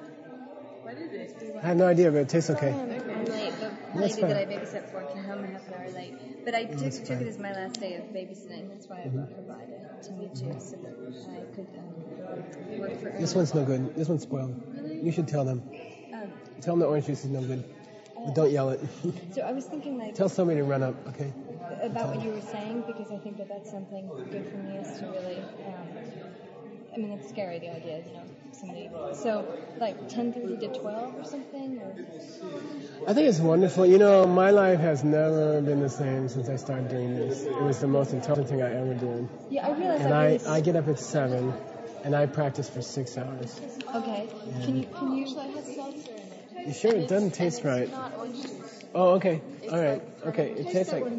I have no idea, but it tastes okay. I'm late. The That's lady fine. that I babysat for came home a half an hour late. But I took, That's took fine. it as my last day of babysitting. That's why I brought her by to, to meet you so that I could um, work for her. This one's no good. This one's spoiled. You should tell them. Um, Tell them the orange juice is no good. But don't yell it. so I was thinking like Tell somebody to run up, okay? about what you were saying because I think that that's something good for me is to really. Um, I mean, it's scary the idea, you know, somebody. So like ten thirty to twelve or something. Or, I think it's wonderful. You know, my life has never been the same since I started doing this. It was the most intelligent thing I ever did. yeah, I realized And I I, really. I get up at seven, and I practice for six hours. Okay. Can you can you? You sure it doesn't taste right? Oh, okay. All right. Okay. It tastes like.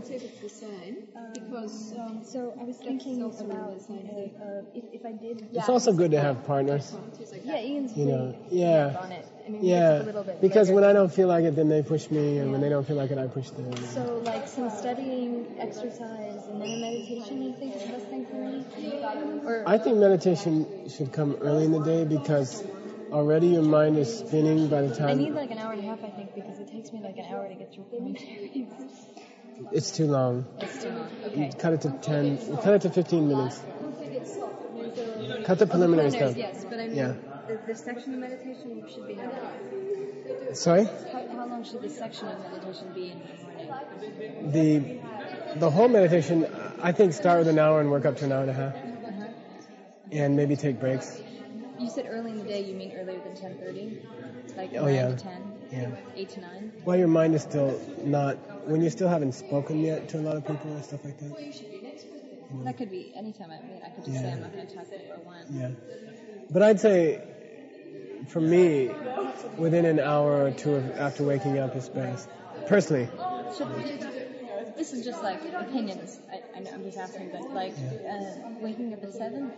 Because um, so I was thinking about uh, uh, if, if I did. It's also good to have partners. Yeah, Ian's You know. really Yeah. on it. I mean, he gets Yeah. a little bit Because later. when I don't feel like it, then they push me, and when they don't feel like it, I push them. So like some studying, exercise, and then a meditation. You think is the best thing for me? Or I think meditation should come early in the day because already your mind is spinning by the I time. need like an hour and a half, I think, because it takes me like an hour to get through commentary. It's too long. It's too long. Okay. Cut it to ten. Cut it to fifteen minutes. Cut the preliminaries down. Yes, but I mean, Yeah. the, the section of meditation should be how long? Sorry. How, how long should the section of meditation be in the morning? The the whole meditation, I think, start with an hour and work up to an hour and a half, Uh-huh. and maybe take breaks. You said early in the day. You mean earlier than ten thirty? Like Oh, nine yeah. to ten, Yeah. eight to nine. While your mind is still not, when you still haven't spoken yet to a lot of people and stuff like that. That could be any time. I mean, I could just say Yeah. I'm not going to talk before one. Yeah. But I'd say, for me, within an hour or two of, after waking up is best. Personally. Should, this is just like opinions. I, I know I'm just asking, but like uh, waking up at seven.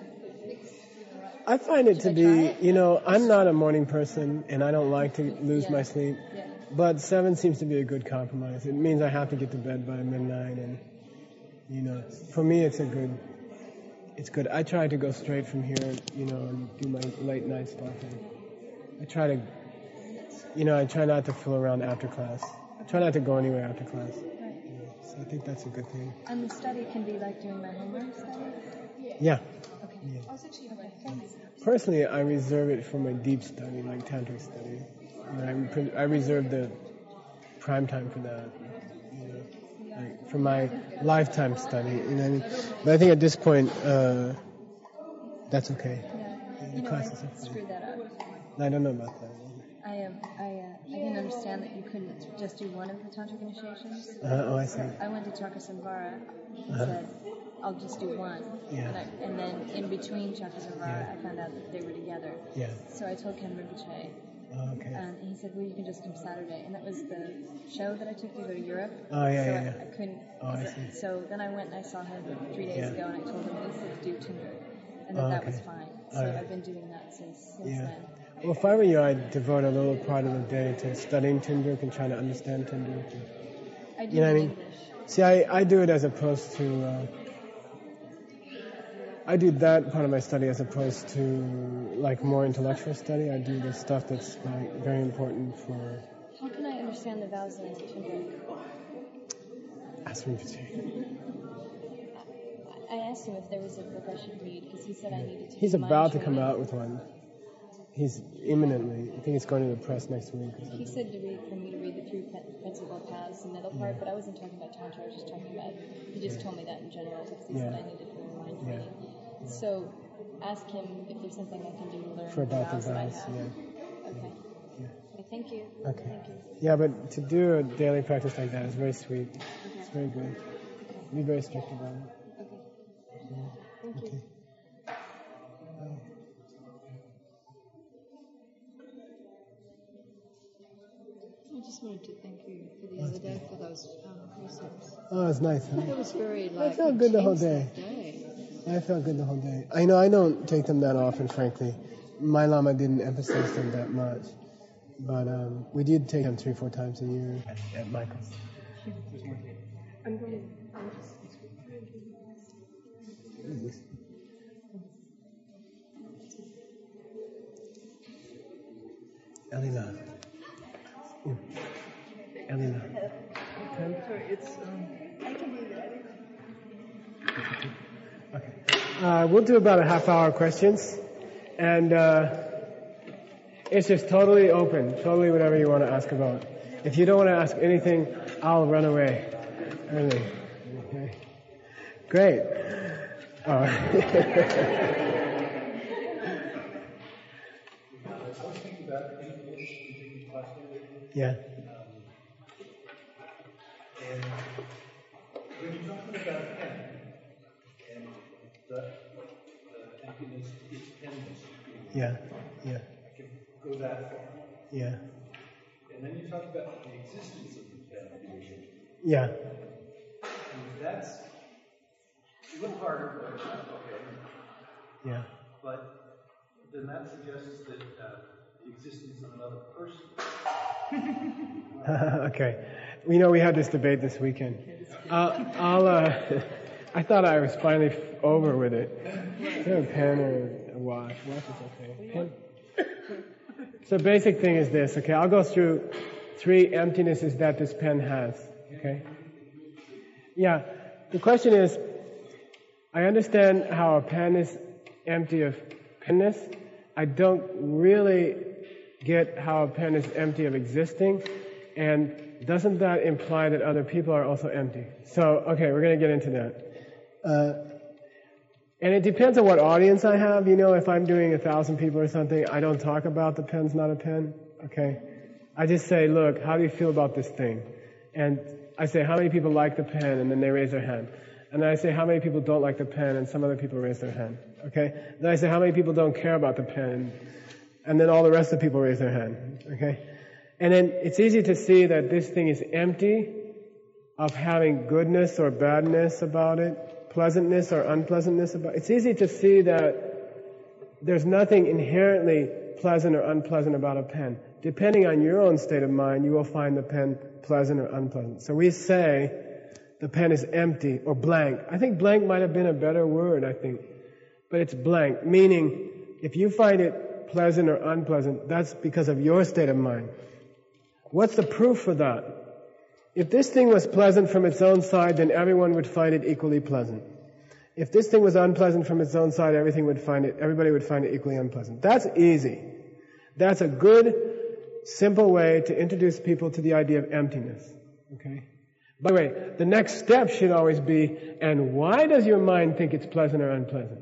I find it to Should I be, try it? you know, I'm not a morning person and I don't like to lose Yeah. my sleep. Yeah. But seven seems to be a good compromise. It means I have to get to bed by midnight, and you know, for me, it's a good. It's good. I try to go straight from here, you know, and do my late night stuff. And I try to, you know, I try not to fool around after class. I try not to go anywhere after class. Right. You know, so I think that's a good thing. And the study can be like doing my homework study. Yeah. Okay. Yeah. Okay. Thanks. Personally, I reserve it for my deep study, like tantric study. You know, I, pre- I reserve the prime time for that. You know, like for my lifetime study. You know what I mean? But I think at this point, uh, that's okay. Yeah. The You know, classes I are fine. screwed that up. I don't know about that. I um, I uh, I didn't understand that you couldn't just do one of the tantric initiations. Uh, oh, I see. I went to Chakra He Uh-huh. said, I'll just do one. Yeah. And, I, and then in between Chakra Yeah. I found out that they were together. Yeah. So I told Ken Rinpoche, Oh, okay. and he said, well, you can just come Saturday. And that was the show that I took to go to Europe. Oh, yeah, so yeah, I, yeah. I couldn't. Oh, I see. So then I went and I saw him three days Yeah. ago, and I told him he said do Tinder, and that Oh, that okay. was fine. So All right. I've been doing that since since Yeah. then. Well, if I were you, I'd devote a little part of the day to studying Tinduk and trying to understand Tinduk. I do You know what I in mean? English. See, I, I do it as opposed to, uh, I do that part of my study as opposed to like more intellectual study. I do the stuff that's like very important for. How can I understand the vows in Chandra? Ask me to I asked him if there was a book I should read because he said I needed to. He's do about to mind come training. out with one. He's imminently. I think it's going to the press next week. Or He something. said to read for me to read the three principal paths, the middle part, but I wasn't talking about Tantra. I was just talking about. He just told me that in general because he Yeah. said I needed to do mind Yeah. training. So ask him if there's something I can do to learn For about the vows that I vows, have. yeah. Okay. Yeah. Okay. Thank you. Okay. Thank you. Yeah, but to do a daily practice like that is very sweet. Okay. It's very good. Be very strict about it. Okay. Yeah. Thank you. Okay. I just wanted to thank you for the other day for those um, precepts. Oh, it's nice, huh? It was very like I felt good the whole intense day. that day. I felt good the whole day. I know I don't take them that often, frankly. My Lama didn't emphasize them that much. But um, we did take them three, four times a year at, at Michael's. I'm going to. Elena. Ooh. Elena. Sorry, it's um, I can do that. Okay. Uh, we'll do about a half hour questions. And uh, it's just totally open, totally whatever you want to ask about. If you don't want to ask anything, I'll run away. Early. Okay. Great. Uh, yeah. And when you're talking about pen, and the, the emptiness is endless, Yeah. Yeah. I can go that far. Yeah. And then you talk about the existence of the pen illusion. Yeah. And that's a little harder, but okay. Yeah. But then that suggests that uh, the existence of another person. Okay. You know, we had this debate this weekend. Uh, I'll, uh, I thought I was finally f- over with it. Is there a pen or a watch? Watch is okay. Pen? So basic thing is this, okay? I'll go through three emptinesses that this pen has, okay? Yeah. The question is, I understand how a pen is empty of penness. I don't really get how a pen is empty of existing. And doesn't that imply that other people are also empty? So, okay, we're going to get into that. Uh, and it depends on what audience I have. You know, if I'm doing a thousand people or something, I don't talk about the pen's not a pen. Okay? I just say, look, how do you feel about this thing? And I say, how many people like the pen? And then they raise their hand. And then I say, how many people don't like the pen? And some other people raise their hand. Okay? Then I say, how many people don't care about the pen? And then all the rest of the people raise their hand. Okay? And then it's easy to see that this thing is empty of having goodness or badness about it, pleasantness or unpleasantness about it. It's easy to see that there's nothing inherently pleasant or unpleasant about a pen. Depending on your own state of mind, you will find the pen pleasant or unpleasant. So we say the pen is empty or blank. I think blank might have been a better word, I think. But it's blank, meaning if you find it pleasant or unpleasant, that's because of your state of mind. What's the proof for that? If this thing was pleasant from its own side, then everyone would find it equally pleasant. If this thing was unpleasant from its own side, everything would find it, everybody would find it equally unpleasant. That's easy. That's a good, simple way to introduce people to the idea of emptiness. Okay? By the way, the next step should always be, and why does your mind think it's pleasant or unpleasant?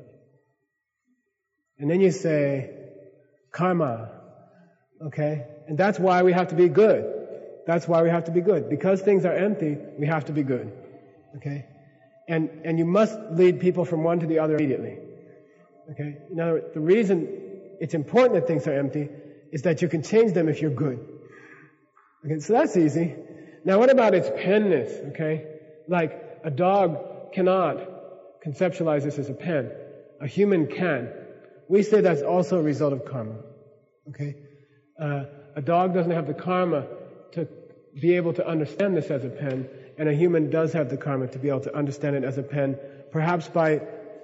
And then you say, karma. Okay? And that's why we have to be good. That's why we have to be good. Because things are empty, we have to be good. Okay? And and you must lead people from one to the other immediately. Okay? In other words, the reason it's important that things are empty is that you can change them if you're good. Okay, so that's easy. Now what about its penness? Okay? Like a dog cannot conceptualize this as a pen. A human can. We say that's also a result of karma. Okay? Uh, a dog doesn't have the karma to be able to understand this as a pen, and a human does have the karma to be able to understand it as a pen, perhaps by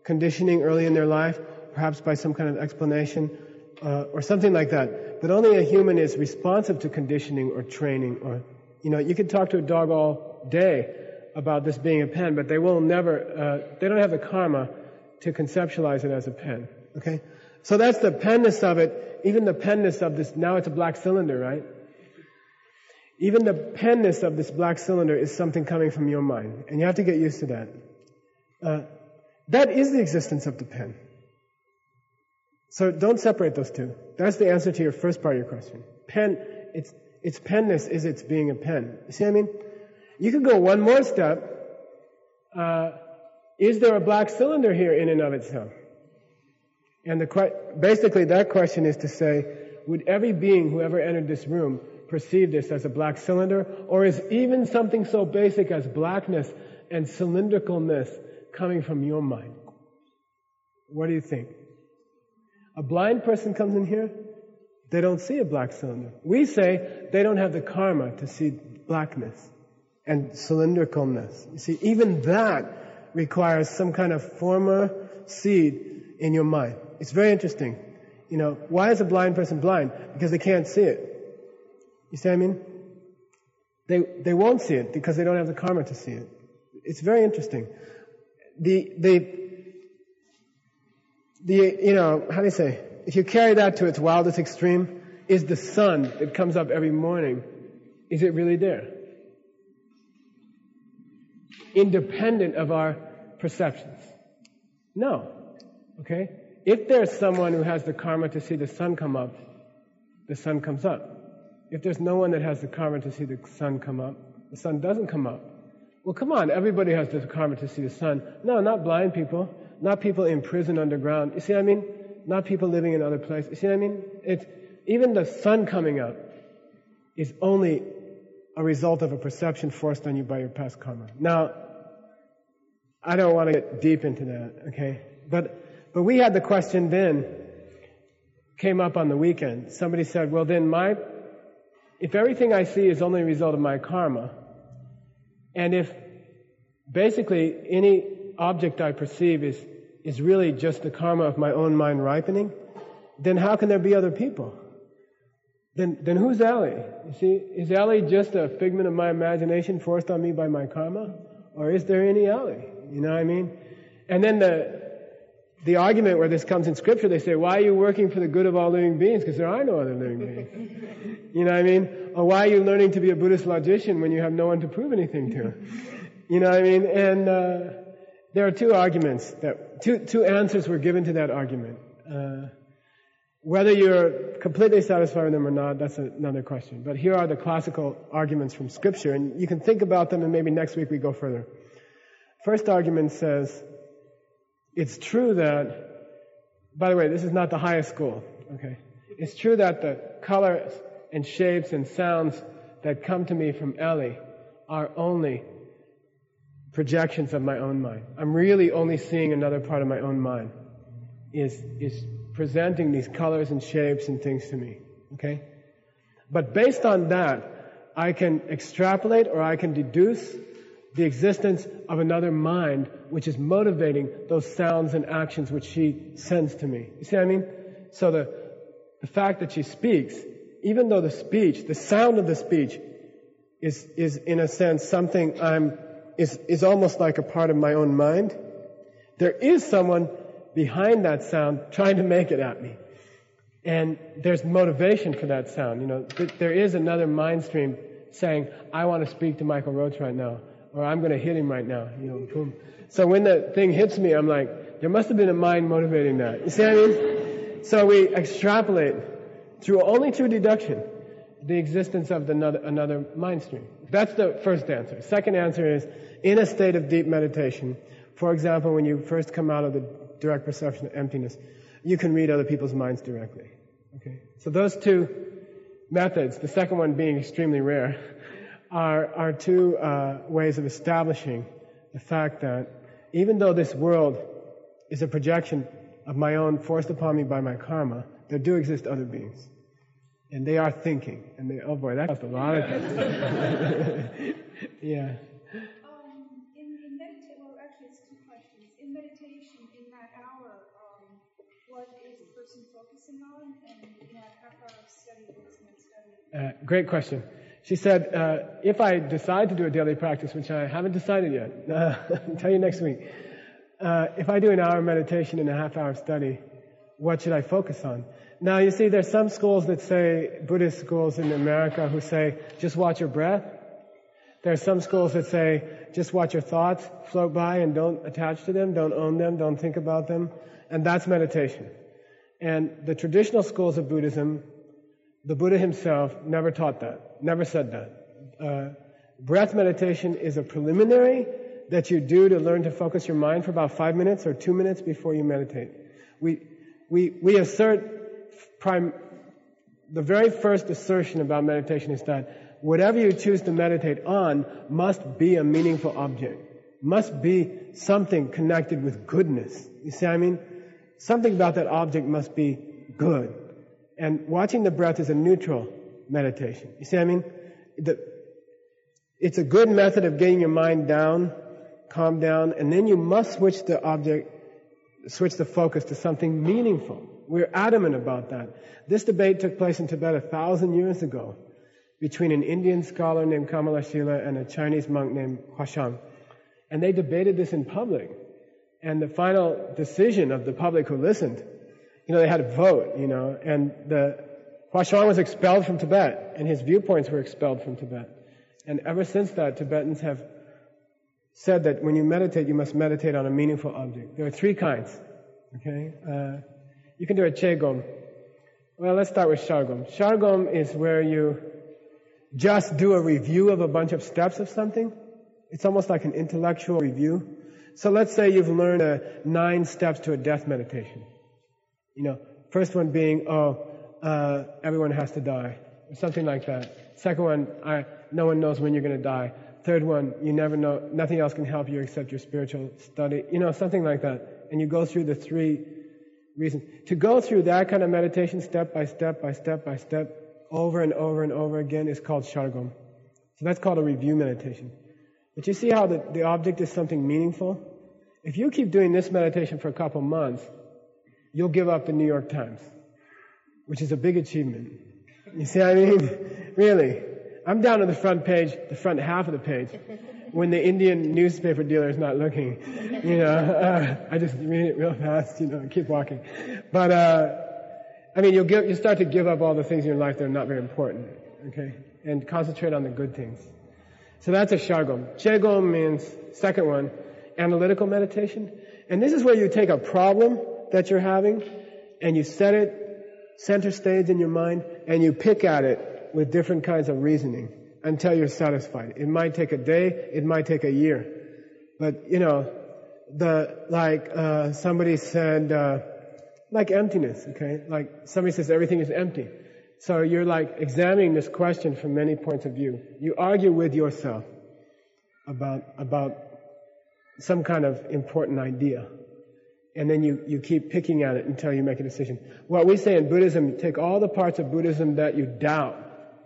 conditioning early in their life, perhaps by some kind of explanation, uh, or something like that. But only a human is responsive to conditioning or training, or, you know, you could talk to a dog all day about this being a pen, but they will never, uh, they don't have the karma to conceptualize it as a pen. Okay? So that's the penness of it. Even the penness of this, now it's a black cylinder, right? Even the penness of this black cylinder is something coming from your mind. And you have to get used to that. Uh, that is the existence of the pen. So don't separate those two. That's the answer to your first part of your question. Pen, its, its penness is its being a pen. You see what I mean? You could go one more step. Uh, is there a black cylinder here in and of itself? And the que- basically that question is to say, would every being who ever entered this room perceive this as a black cylinder? Or is even something so basic as blackness and cylindricalness coming from your mind? What do you think? A blind person comes in here, they don't see a black cylinder. We say they don't have the karma to see blackness and cylindricalness. You see, even that requires some kind of former seed in your mind. It's very interesting. You know, why is a blind person blind? Because they can't see it. You see what I mean? They they won't see it because they don't have the karma to see it. It's very interesting. The the the you know, how do you say? If you carry that to its wildest extreme, is the sun that comes up every morning, is it really there? Independent of our perceptions? No. Okay? If there's someone who has the karma to see the sun come up, the sun comes up. If there's no one that has the karma to see the sun come up, the sun doesn't come up. Well, come on, everybody has the karma to see the sun. No, not blind people, not people in prison underground. You see what I mean? Not people living in other places. You see what I mean? It's, even the sun coming up is only a result of a perception forced on you by your past karma. Now, I don't want to get deep into that, okay? But But we had the question then, came up on the weekend. Somebody said, well then my, if everything I see is only a result of my karma, and if basically any object I perceive is, is really just the karma of my own mind ripening, then how can there be other people? Then, then who's Ellie? You see, is Ellie just a figment of my imagination forced on me by my karma? Or is there any Ellie? You know what I mean? And then the, The argument where this comes in Scripture, they say, why are you working for the good of all living beings? Because there are no other living beings. You know what I mean? Or why are you learning to be a Buddhist logician when you have no one to prove anything to? You know what I mean? And uh, there are two arguments, that two two answers were given to that argument. Uh, whether you're completely satisfied with them or not, that's another question. But here are the classical arguments from Scripture, and you can think about them, and maybe next week we go further. First argument says, it's true that, by the way, this is not the highest school, okay? It's true that the colors and shapes and sounds that come to me from Ellie are only projections of my own mind. I'm really only seeing another part of my own mind is, is presenting these colors and shapes and things to me, okay? But based on that, I can extrapolate or I can deduce the existence of another mind which is motivating those sounds and actions which she sends to me. You see what I mean? So the, the fact that she speaks, even though the speech, the sound of the speech is, is in a sense something I'm, is, is almost like a part of my own mind, there is someone behind that sound trying to make it at me. And there's motivation for that sound. You know, th- there is another mind stream saying, I want to speak to Michael Roach right now. Or I'm going to hit him right now, you know, boom. So when the thing hits me, I'm like, there must have been a mind motivating that. You see what I mean? So we extrapolate through only through deduction the existence of the another, another mind stream. That's the first answer. Second answer is, in a state of deep meditation, for example, when you first come out of the direct perception of emptiness, you can read other people's minds directly. Okay? So those two methods, the second one being extremely rare, are, are two uh, ways of establishing the fact that even though this world is a projection of my own forced upon me by my karma, there do exist other beings. And they are thinking. And they, oh boy, that cost a lot of time. Yeah. Um, in, in meditation, well, actually, it's two questions. In meditation, in that Uh, great question. She said, uh, if I decide to do a daily practice, which I haven't decided yet, uh, I'll tell you next week, uh, if I do an hour meditation and a half hour study, what should I focus on? Now, you see, there's some schools that say, Buddhist schools in America who say, just watch your breath. There are some schools that say, just watch your thoughts float by and don't attach to them, don't own them, don't think about them. And that's meditation. And the traditional schools of Buddhism, the Buddha himself never taught that, never said that. Uh, breath meditation is a preliminary that you do to learn to focus your mind for about five minutes or two minutes before you meditate. We, we, we assert, prime, the very first assertion about meditation is that whatever you choose to meditate on must be a meaningful object, must be something connected with goodness. You see what I mean? Something about that object must be good. And watching the breath is a neutral meditation. You see what I mean? The, it's a good method of getting your mind down, calm down, and then you must switch the object, switch the focus to something meaningful. We're adamant about that. This debate took place in Tibet a thousand years ago between an Indian scholar named Kamalashila and a Chinese monk named Huashang. And they debated this in public. And the final decision of the public who listened, you know, they had a vote, you know, and the Huashang was expelled from Tibet, and his viewpoints were expelled from Tibet. And ever since that, Tibetans have said that when you meditate, you must meditate on a meaningful object. There are three kinds, okay? Uh, you can do a Chegom. Well, let's start with Shargom. Shargom is where you just do a review of a bunch of steps of something. It's almost like an intellectual review. So let's say you've learned uh, nine steps to a death meditation. You know, first one being, oh, uh, everyone has to die, or something like that. Second one, I, no one knows when you're going to die. Third one, you never know, nothing else can help you except your spiritual study. You know, something like that. And you go through the three reasons. To go through that kind of meditation step by step by step by step, over and over and over again is called Shargom. So that's called a review meditation. But you see how the, the object is something meaningful? If you keep doing this meditation for a couple months, you'll give up the New York Times, which is a big achievement. You see what I mean? Really. I'm down to the front page, the front half of the page, when the Indian newspaper dealer is not looking. You know, uh, I just read it real fast, you know, and keep walking. But, uh, I mean, you'll give, you start to give up all the things in your life that are not very important, okay? And concentrate on the good things. So that's a Shargom. Chegom means, second one, analytical meditation. And this is where you take a problem that you're having, and you set it center stage in your mind, and you pick at it with different kinds of reasoning until you're satisfied. It might take a day, it might take a year. But, you know, the, like, uh, somebody said, uh, like emptiness, okay? Like, somebody says everything is empty. So you're like examining this question from many points of view. You argue with yourself about, about some kind of important idea. And then you, you keep picking at it until you make a decision. What we say in Buddhism, take all the parts of Buddhism that you doubt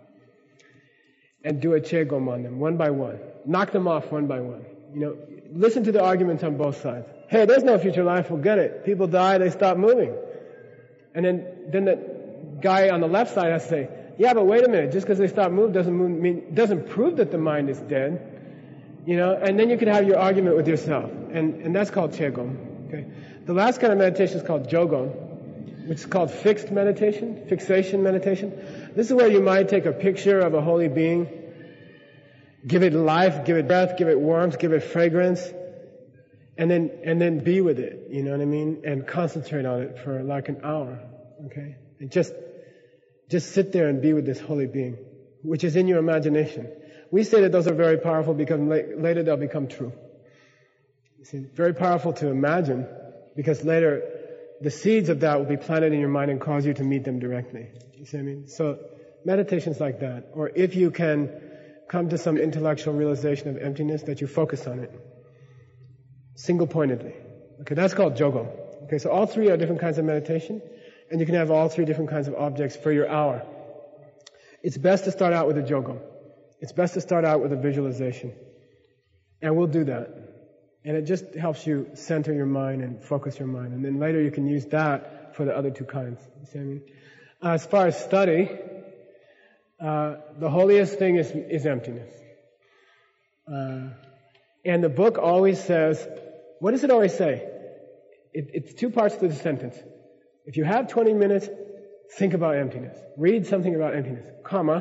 and do a Chegom on them, one by one. Knock them off one by one. You know, listen to the arguments on both sides. Hey, there's no future life, forget it. People die, they stop moving. And then, then the guy on the left side has to say, yeah, but wait a minute, just because they stop moving doesn't move, mean, doesn't prove that the mind is dead. You know, and then you can have your argument with yourself. And, and that's called Chegom. Okay. The last kind of meditation is called Jogon, which is called fixed meditation, fixation meditation. This is where you might take a picture of a holy being, give it life, give it breath, give it warmth, give it fragrance, and then and then be with it, you know what I mean? And concentrate on it for like an hour, okay? And just just sit there and be with this holy being, which is in your imagination. We say that those are very powerful because later they'll become true. You see, very powerful to imagine, because later the seeds of that will be planted in your mind and cause you to meet them directly. You see what I mean? So meditation's like that. Or if you can come to some intellectual realization of emptiness, that you focus on it. Single-pointedly. Okay, that's called Jogo. Okay, so all three are different kinds of meditation, and you can have all three different kinds of objects for your hour. It's best to start out with a Jogo. It's best to start out with a visualization. And we'll do that. And it just helps you center your mind and focus your mind. And then later you can use that for the other two kinds. You see what I mean? As far as study, uh, the holiest thing is, is emptiness. Uh, and the book always says, what does it always say? It, it's two parts to the sentence. If you have twenty minutes, think about emptiness. Read something about emptiness, comma,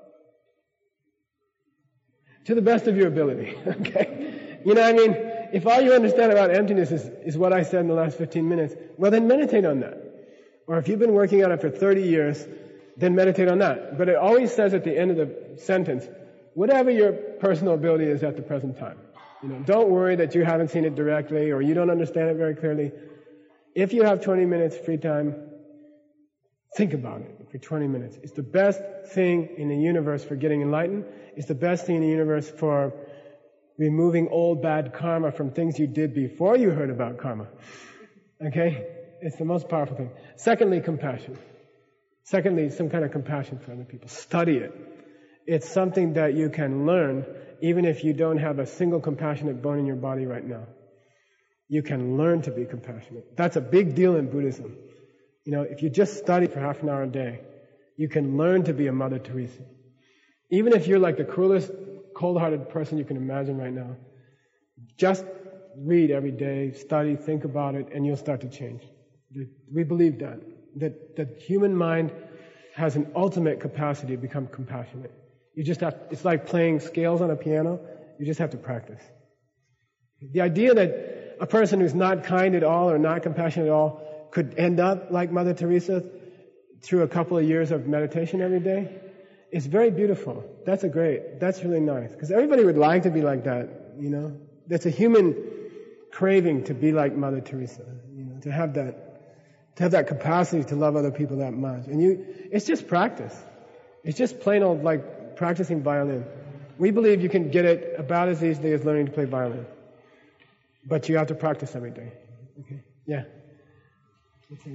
to the best of your ability. Okay? You know what I mean? If all you understand about emptiness is, is what I said in the last fifteen minutes, well then meditate on that. Or if you've been working on it for thirty years, then meditate on that. But it always says at the end of the sentence, whatever your personal ability is at the present time. You know, don't worry that you haven't seen it directly or you don't understand it very clearly. If you have twenty minutes free time, think about it for twenty minutes. It's the best thing in the universe for getting enlightened. It's the best thing in the universe for removing old bad karma from things you did before you heard about karma. Okay? It's the most powerful thing. Secondly, compassion. Secondly, some kind of compassion for other people. Study it. It's something that you can learn even if you don't have a single compassionate bone in your body right now. You can learn to be compassionate. That's a big deal in Buddhism. You know, if you just study for half an hour a day, you can learn to be a Mother Teresa. Even if you're like the cruelest, cold-hearted person you can imagine right now, just read every day, study, think about it, and you'll start to change. We believe that. That the human mind has an ultimate capacity to become compassionate. You just have, it's like playing scales on a piano. You just have to practice. The idea that a person who's not kind at all or not compassionate at all could end up like Mother Teresa through a couple of years of meditation every day is very beautiful. That's a great, that's really nice. Because everybody would like to be like that, you know. That's a human craving to be like Mother Teresa, you know, to have that to have that capacity to love other people that much. And you, it's just practice. It's just plain old like practicing violin. We believe you can get it about as easily as learning to play violin. But you have to practice every day. Okay? Yeah. Um, just a,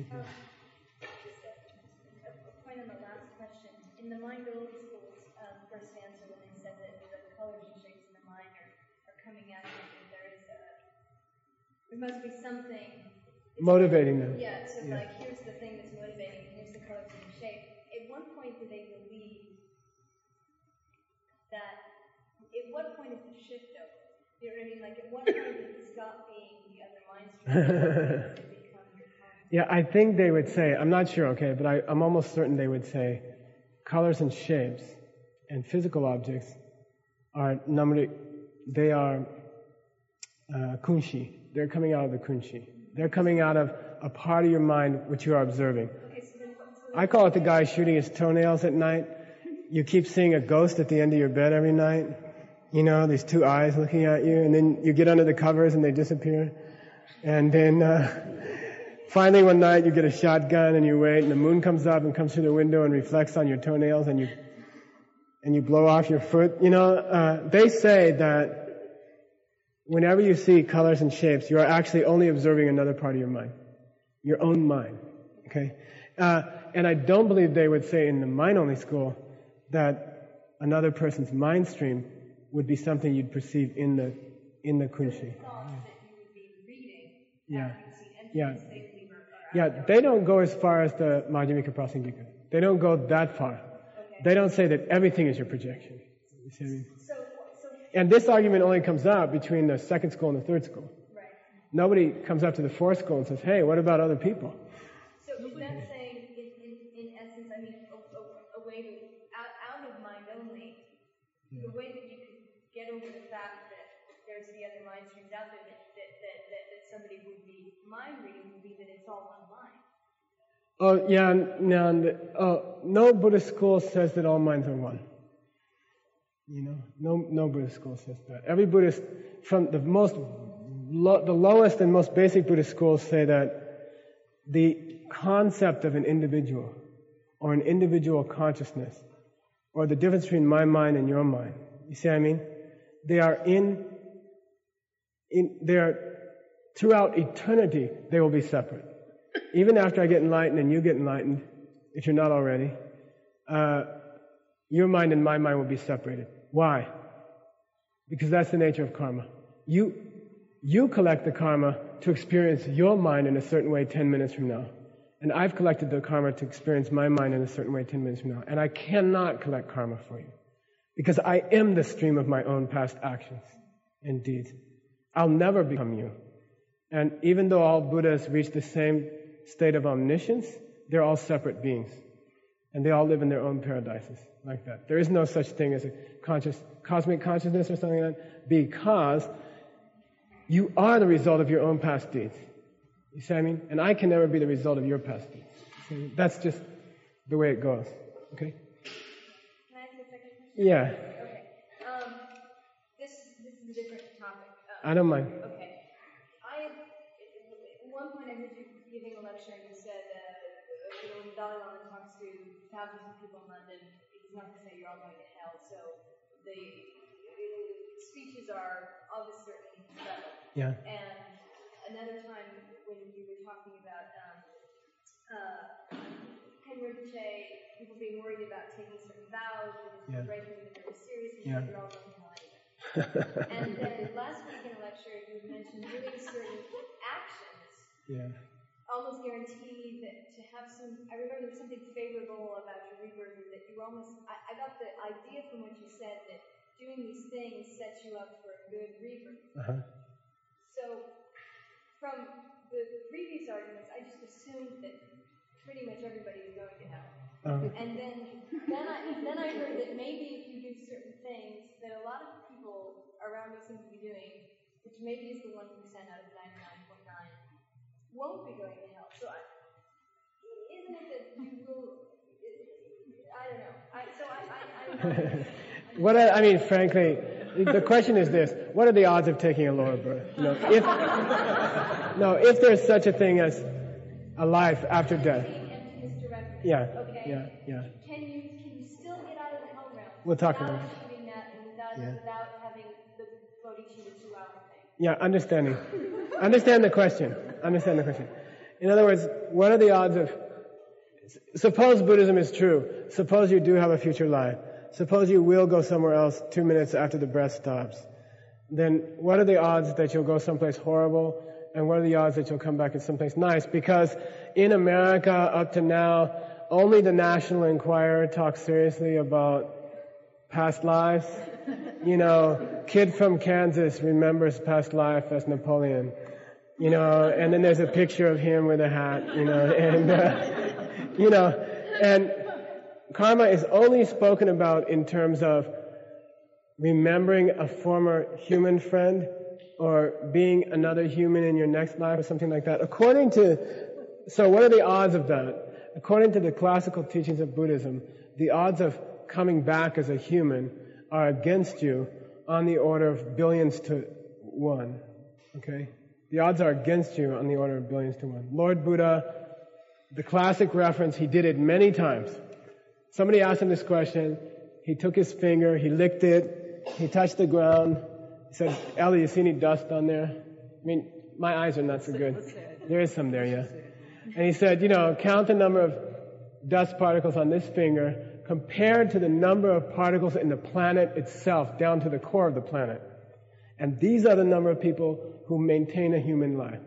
a point on the last question. In the Mind-Only School's um, first answer, when they said that the colors and shapes in the mind are, are coming at you, there is a, there must be something motivating them. Yeah, so yeah. like here's the thing that's motivating, here's the colors and the shape. At one point do they believe that, at what point is the shift over? You know what I mean? Like at what point does it stop being the other mind stream and become your mind? Yeah, I think they would say, I'm not sure, okay, but I, I'm almost certain they would say colors and shapes and physical objects are number, they are uh, kunshi. They're coming out of the kunshi. They're coming out of a part of your mind which you are observing. I call it the guy shooting his toenails at night. You keep seeing a ghost at the end of your bed every night. You know, these two eyes looking at you, and then you get under the covers and they disappear. And then uh, finally one night you get a shotgun and you wait, and the moon comes up and comes through the window and reflects on your toenails, and you and you blow off your foot. You know, uh, they say that whenever you see colors and shapes, you are actually only observing another part of your mind, your own mind. Okay, uh, and I don't believe they would say in the Mind-Only School that another person's mind stream would be something you'd perceive in the in the kunshi. Yeah, yeah, yeah. They don't go as far as the Madhyamika Prasangika. They don't go that far. They don't say that everything is your projection. You see what I mean? And this argument only comes up between the second school and the third school. Right. Nobody comes up to the fourth school and says, hey, what about other people? So is that saying, in, in, in essence, I mean, a, a, a way to, out, out of mind only, yeah. the way that you could get over the fact that there's the other mind streams out there that, that, that, that, that somebody would be mind reading would be that it's all one mind. Oh, yeah, no, oh, no Buddhist school says that all minds are one. You know, no, no Buddhist school says that. Every Buddhist, from the most, lo, the lowest and most basic Buddhist schools say that the concept of an individual, or an individual consciousness, or the difference between my mind and your mind, you see what I mean? They are in, in, they are, throughout eternity, they will be separate. Even after I get enlightened and you get enlightened, if you're not already, uh, your mind and my mind will be separated. Why? Because that's the nature of karma. You, you collect the karma to experience your mind in a certain way ten minutes from now. And I've collected the karma to experience my mind in a certain way ten minutes from now. And I cannot collect karma for you. Because I am the stream of my own past actions and deeds. I'll never become you. And even though all Buddhas reach the same state of omniscience, they're all separate beings. And they all live in their own paradises, like that. There is no such thing as a conscious, cosmic consciousness or something like that, because you are the result of your own past deeds. You see what I mean? And I can never be the result of your past deeds. So that's just the way it goes. Okay? Can I ask a second question? Yeah. Okay. Um, this this is a different topic. Um, I don't mind. Okay. I at one point I heard you giving a lecture and you said uh, you know, when the Dalai Lama talks to thousands of people in London, he's not going to say you're all going to hell. So the uh, speeches are of a certain level. Yeah. And another time when you were talking about um, uh, Kenrinpoche, people being worried about taking certain vows because Yeah. they're breaking them very seriously, Yeah. you're all going to hell anyway. And then last week in a lecture, you mentioned doing certain actions Yeah. almost guarantee that to have some, I remember there was something favorable about your rebirth, or that you almost, I, I got the idea from what you said that doing these things sets you up for a good rebirth. Uh-huh. So, from the previous arguments, I just assumed that pretty much everybody is going to hell. Um, And then, then I then I heard that maybe if you do certain things that a lot of people around me seem to be doing, which maybe is the one percent out of ninety-nine point nine, won't be going to hell. So, I, isn't it that you will? I don't know. I, so I. I, I what I, I mean, frankly, the question is this: what are the odds of taking a lower birth? You know, if no, if there's such a thing as a life after death. Yeah. Okay. Yeah. Yeah. Can you can you still get out of the hell realm? We'll talk without about it. achieving that and without Yeah. without having the bodhicitta two-hour thing? Yeah, understanding. Understand the question. Understand the question. In other words, what are the odds of... Suppose Buddhism is true. Suppose you do have a future life. Suppose you will go somewhere else two minutes after the breath stops. Then what are the odds that you'll go someplace horrible? And what are the odds that you'll come back at someplace nice? Because in America, up to now, only the National Enquirer talks seriously about past lives. You know, kid from Kansas remembers past life as Napoleon. You know, and then there's a picture of him with a hat, you know, and, uh, you know, and karma is only spoken about in terms of remembering a former human friend or being another human in your next life or something like that. According to, so what are the odds of that? According to the classical teachings of Buddhism, the odds of coming back as a human are against you on the order of billions to one. Okay? The odds are against you on the order of billions to one. Lord Buddha, the classic reference, he did it many times. Somebody asked him this question. He took his finger, he licked it, he touched the ground. He said, Ellie, you see any dust on there? I mean, my eyes are not so good. There is some there, yeah. And he said, you know, count the number of dust particles on this finger compared to the number of particles in the planet itself, down to the core of the planet. And these are the number of people who maintain a human life.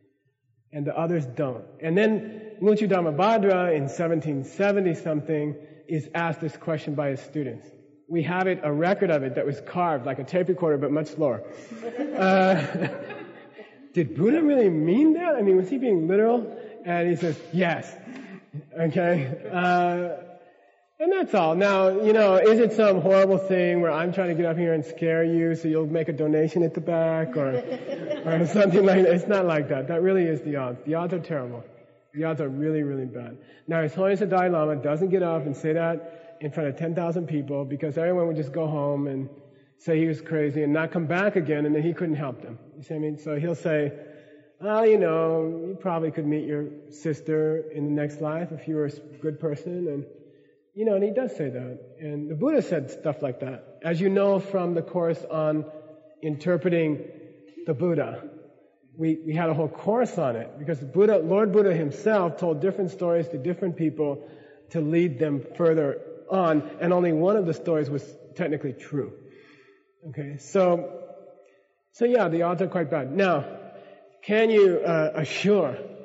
And the others don't. And then Ngulchu Dhammapadra in seventeen seventy something is asked this question by his students. We have it, a record of it that was carved like a tape recorder but much slower. Uh, did Buddha really mean that? I mean, was he being literal? And he says, yes. Okay? Uh, and that's all. Now, you know, is it some horrible thing where I'm trying to get up here and scare you so you'll make a donation at the back or, or something like that? It's not like that. That really is the odds. The odds are terrible. The odds are really, really bad. Now, His Holiness the Dalai Lama doesn't get up and say that in front of ten thousand people because everyone would just go home and say he was crazy and not come back again, and then he couldn't help them. You see what I mean? So he'll say, well, you know, you probably could meet your sister in the next life if you were a good person. And, you know, and he does say that. And the Buddha said stuff like that. As you know from the course on interpreting the Buddha, we, we had a whole course on it because Buddha, Lord Buddha himself told different stories to different people to lead them further on, and only one of the stories was technically true. Okay, so, so yeah, the odds are quite bad. Now, can you uh, assure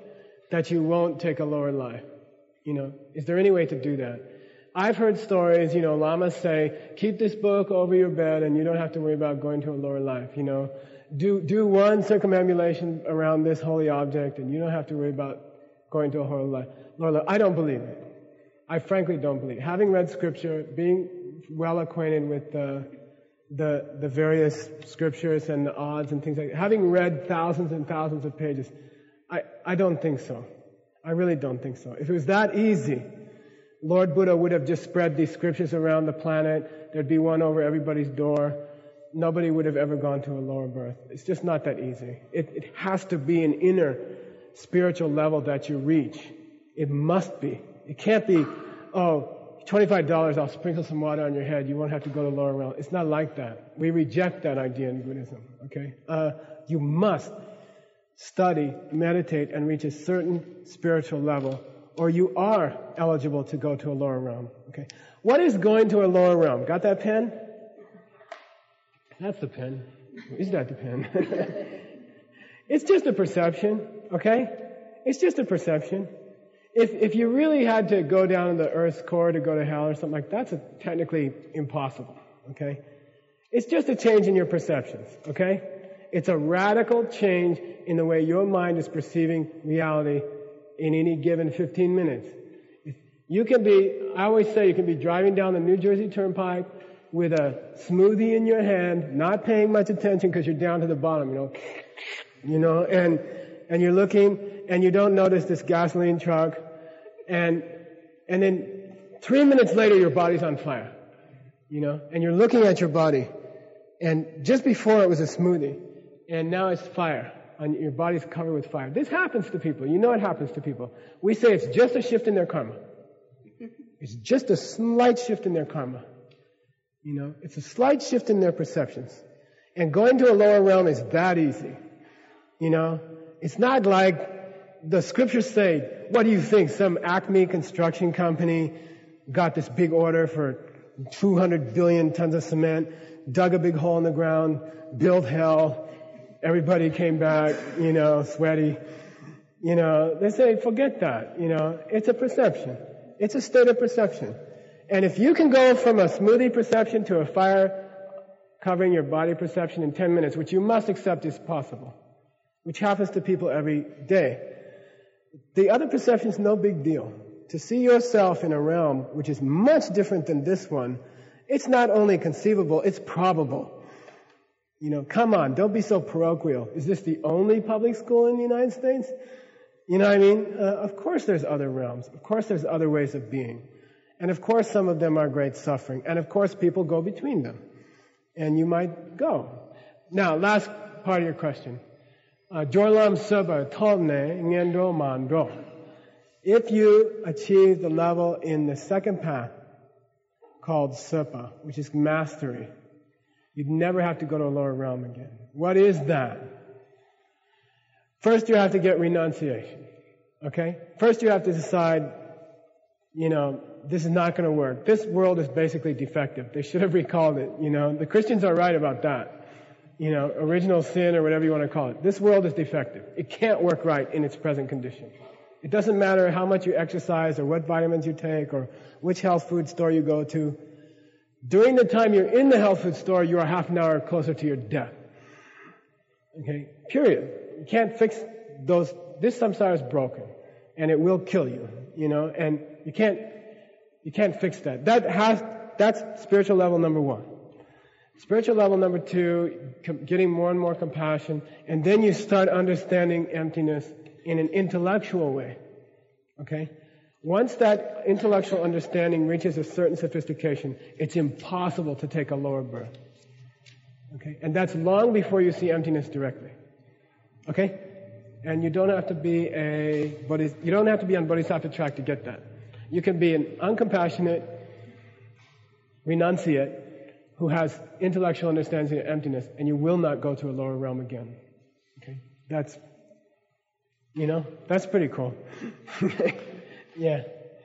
that you won't take a lower life? You know, is there any way to do that? I've heard stories, you know, lamas say, keep this book over your bed and you don't have to worry about going to a lower life, you know. Do, do one circumambulation around this holy object and you don't have to worry about going to a lower life. Lower life. I don't believe it. I frankly don't believe it. Having read scripture, being well acquainted with the, the, the various scriptures and the odds and things like that, having read thousands and thousands of pages, I, I don't think so. I really don't think so. If it was that easy, Lord Buddha would have just spread these scriptures around the planet. There'd be one over everybody's door. Nobody would have ever gone to a lower birth. It's just not that easy. It, it has to be an inner spiritual level that you reach. It must be. It can't be, oh, twenty-five dollars, I'll sprinkle some water on your head. You won't have to go to lower realm. It's not like that. We reject that idea in Buddhism, okay? Uh, you must study, meditate, and reach a certain spiritual level, or you are eligible to go to a lower realm, okay? What is going to a lower realm? Got that pen? That's the pen. Is that the pen? It's just a perception, okay? It's just a perception. If if you really had to go down in the earth's core to go to hell or something like that, that's a, technically impossible, okay? It's just a change in your perceptions, okay? It's a radical change in the way your mind is perceiving reality in any given fifteen minutes. You can be, I always say you can be driving down the New Jersey Turnpike with a smoothie in your hand, not paying much attention because you're down to the bottom, you know, you know, and and you're looking and you don't notice this gasoline truck, and and then three minutes later your body's on fire, you know, and you're looking at your body, and just before it was a smoothie, and now it's fire, and your body's covered with fire. This happens to people. You know it happens to people. We say it's just a shift in their karma. It's just a slight shift in their karma. You know, it's a slight shift in their perceptions. And going to a lower realm is that easy. You know, it's not like the scriptures say, what do you think? Some Acme construction company got this big order for two hundred billion tons of cement, dug a big hole in the ground, built hell. Everybody came back, you know, sweaty. You know, they say, forget that. You know, it's a perception. It's a state of perception. And if you can go from a smoothie perception to a fire covering your body perception in ten minutes, which you must accept is possible, which happens to people every day, the other perception is no big deal. To see yourself in a realm which is much different than this one, it's not only conceivable, it's probable. You know, come on, don't be so parochial. Is this the only public school in the United States? You know what I mean? Uh, of course there's other realms. Of course there's other ways of being. And of course some of them are great suffering. And of course people go between them. And you might go. Now, last part of your question. Jorlam Saba Tolne Ngendo Mando. If you achieve the level in the second path called Sepa, which is mastery, you'd never have to go to a lower realm again. What is that? First you have to get renunciation. Okay? First you have to decide, you know, this is not going to work. This world is basically defective. They should have recalled it, you know. The Christians are right about that. You know, original sin or whatever you want to call it. This world is defective. It can't work right in its present condition. It doesn't matter how much you exercise or what vitamins you take or which health food store you go to. During the time you're in the health food store, you are half an hour closer to your death. Okay? Period. You can't fix those. This samsara is broken. And it will kill you. You know, and you can't You can't fix that. That has, that's spiritual level number one. Spiritual level number two, com- getting more and more compassion, and then you start understanding emptiness in an intellectual way. Okay? Once that intellectual understanding reaches a certain sophistication, it's impossible to take a lower birth. Okay? And that's long before you see emptiness directly. Okay? And you don't have to be a, bodhis- you don't have to be on bodhisattva track to get that. You can be an uncompassionate renunciate who has intellectual understanding of emptiness, and you will not go to a lower realm again. Okay? That's, you know, that's pretty cool. Yeah.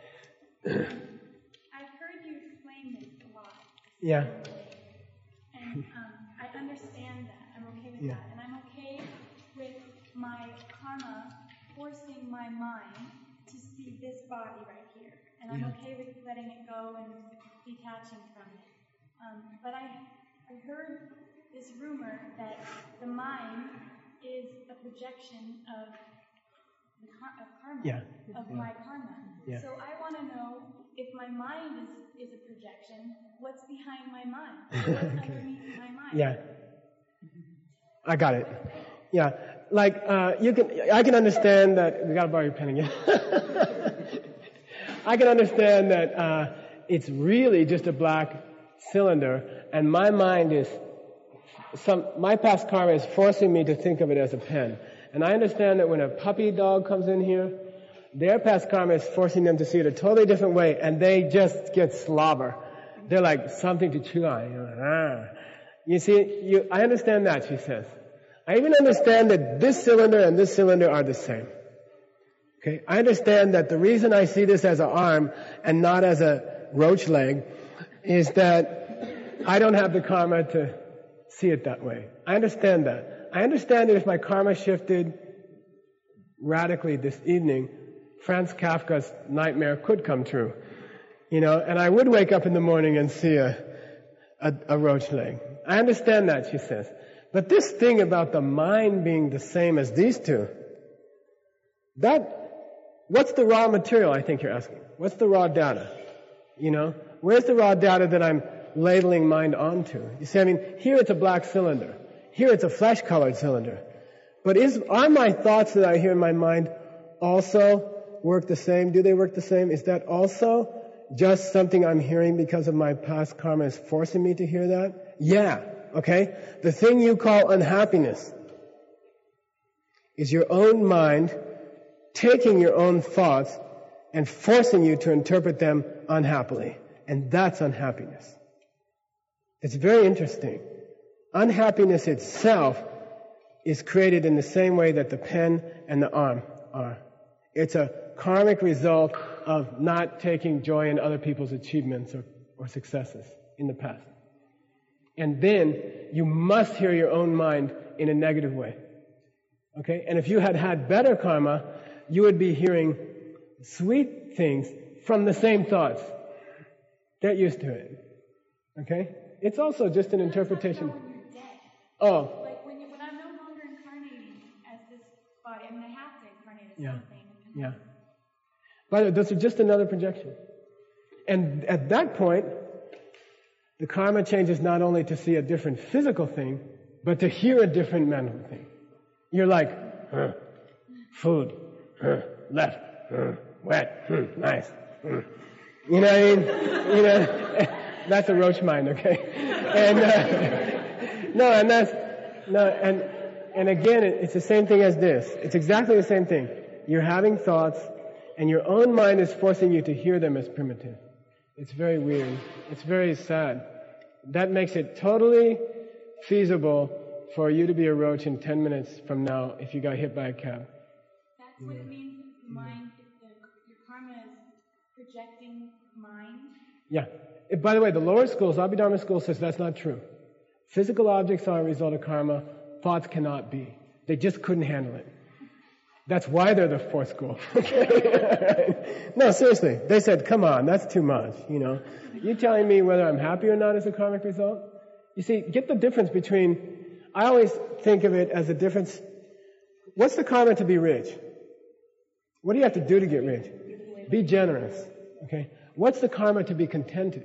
I've heard you explain this a lot. Yeah. And um, I understand that. I'm okay with Yeah. that. And I'm okay with my karma forcing my mind letting it go and detaching from it. Um, but I, I heard this rumor that the mind is a projection of the car- of karma, Yeah. of Yeah. my karma. Yeah. So I want to know, if my mind is, is a projection, what's behind my mind? What's underneath my mind? Yeah. I got it. Yeah. Like, uh, you can, I can understand that, we gotta borrow your pen again. I can understand that, uh, it's really just a black cylinder, and my mind is, some, my past karma is forcing me to think of it as a pen. And I understand that when a puppy dog comes in here, their past karma is forcing them to see it a totally different way, and they just get slobber. They're like something to chew on. You know, ah. You see, you, I understand that, she says. I even understand that this cylinder and this cylinder are the same. Okay? I understand that the reason I see this as an arm and not as a roach leg is that I don't have the karma to see it that way. I understand that. I understand that if my karma shifted radically this evening, Franz Kafka's nightmare could come true. You know, and I would wake up in the morning and see a, a, a roach leg. I understand that, she says. But this thing about the mind being the same as these two, that, what's the raw material, I think you're asking? What's the raw data? You know, where's the raw data that I'm labeling mind onto? You see, I mean, here it's a black cylinder. Here it's a flesh-colored cylinder. But is, are my thoughts that I hear in my mind also work the same? Do they work the same? Is that also just something I'm hearing because of my past karma is forcing me to hear that? Yeah, okay? The thing you call unhappiness is your own mind taking your own thoughts and forcing you to interpret them unhappily. And that's unhappiness. It's very interesting. Unhappiness itself is created in the same way that the pen and the arm are. It's a karmic result of not taking joy in other people's achievements or, or successes in the past. And then you must hear your own mind in a negative way. Okay? And if you had had better karma, you would be hearing sweet things from the same thoughts. Get used to it. Okay? It's also just an interpretation. Oh. Like when, you, when I'm no longer incarnating as this body, I mean, I have to incarnate as Yeah. something. Yeah. By the way, those are just another projection. And at that point, the karma changes not only to see a different physical thing, but to hear a different mental thing. You're like, huh, food, huh, left, huh, wet, hmm, nice. Hmm. You know what I mean? You know, that's a roach mind, okay? And uh, no, and that's no, and and again, it, it's the same thing as this. It's exactly the same thing. You're having thoughts, and your own mind is forcing you to hear them as primitive. It's very weird. It's very sad. That makes it totally feasible for you to be a roach in ten minutes from now if you got hit by a cab. That's what it means, mind, the, your karma is projecting mind. Yeah. It, by the way, the lower schools, Abhidharma school says that's not true. Physical objects are a result of karma. Thoughts cannot be. They just couldn't handle it. That's why they're the fourth school. No, seriously. They said, come on, that's too much, you know. You telling me whether I'm happy or not is a karmic result? You see, get the difference between, I always think of it as a difference. What's the karma to be rich? What do you have to do to get rich? Be generous, okay? What's the karma to be contented?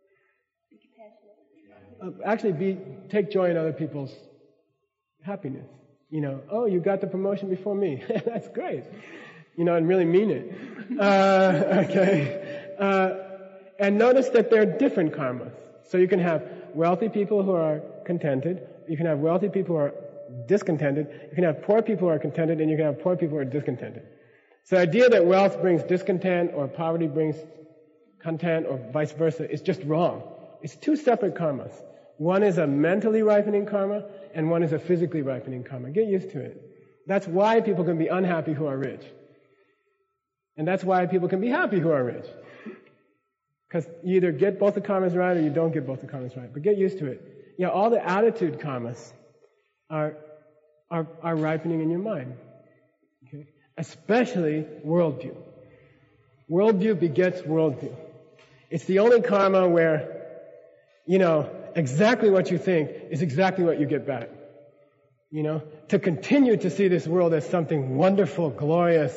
Uh, actually, be take joy in other people's happiness. You know, oh, you got the promotion before me. That's great. You know, and really mean it. Uh, okay. Uh, and notice that there are different karmas. So you can have wealthy people who are contented. You can have wealthy people who are discontented. You can have poor people who are contented, and you can have poor people who are discontented. So the idea that wealth brings discontent or poverty brings content or vice versa is just wrong. It's two separate karmas. One is a mentally ripening karma, and one is a physically ripening karma. Get used to it. That's why people can be unhappy who are rich. And that's why people can be happy who are rich. Because you either get both the karmas right or you don't get both the karmas right. But get used to it. Yeah, all the attitude karmas are, are, are ripening in your mind. Okay? Especially worldview. Worldview begets worldview. It's the only karma where, you know, exactly what you think is exactly what you get back. You know, to continue to see this world as something wonderful, glorious,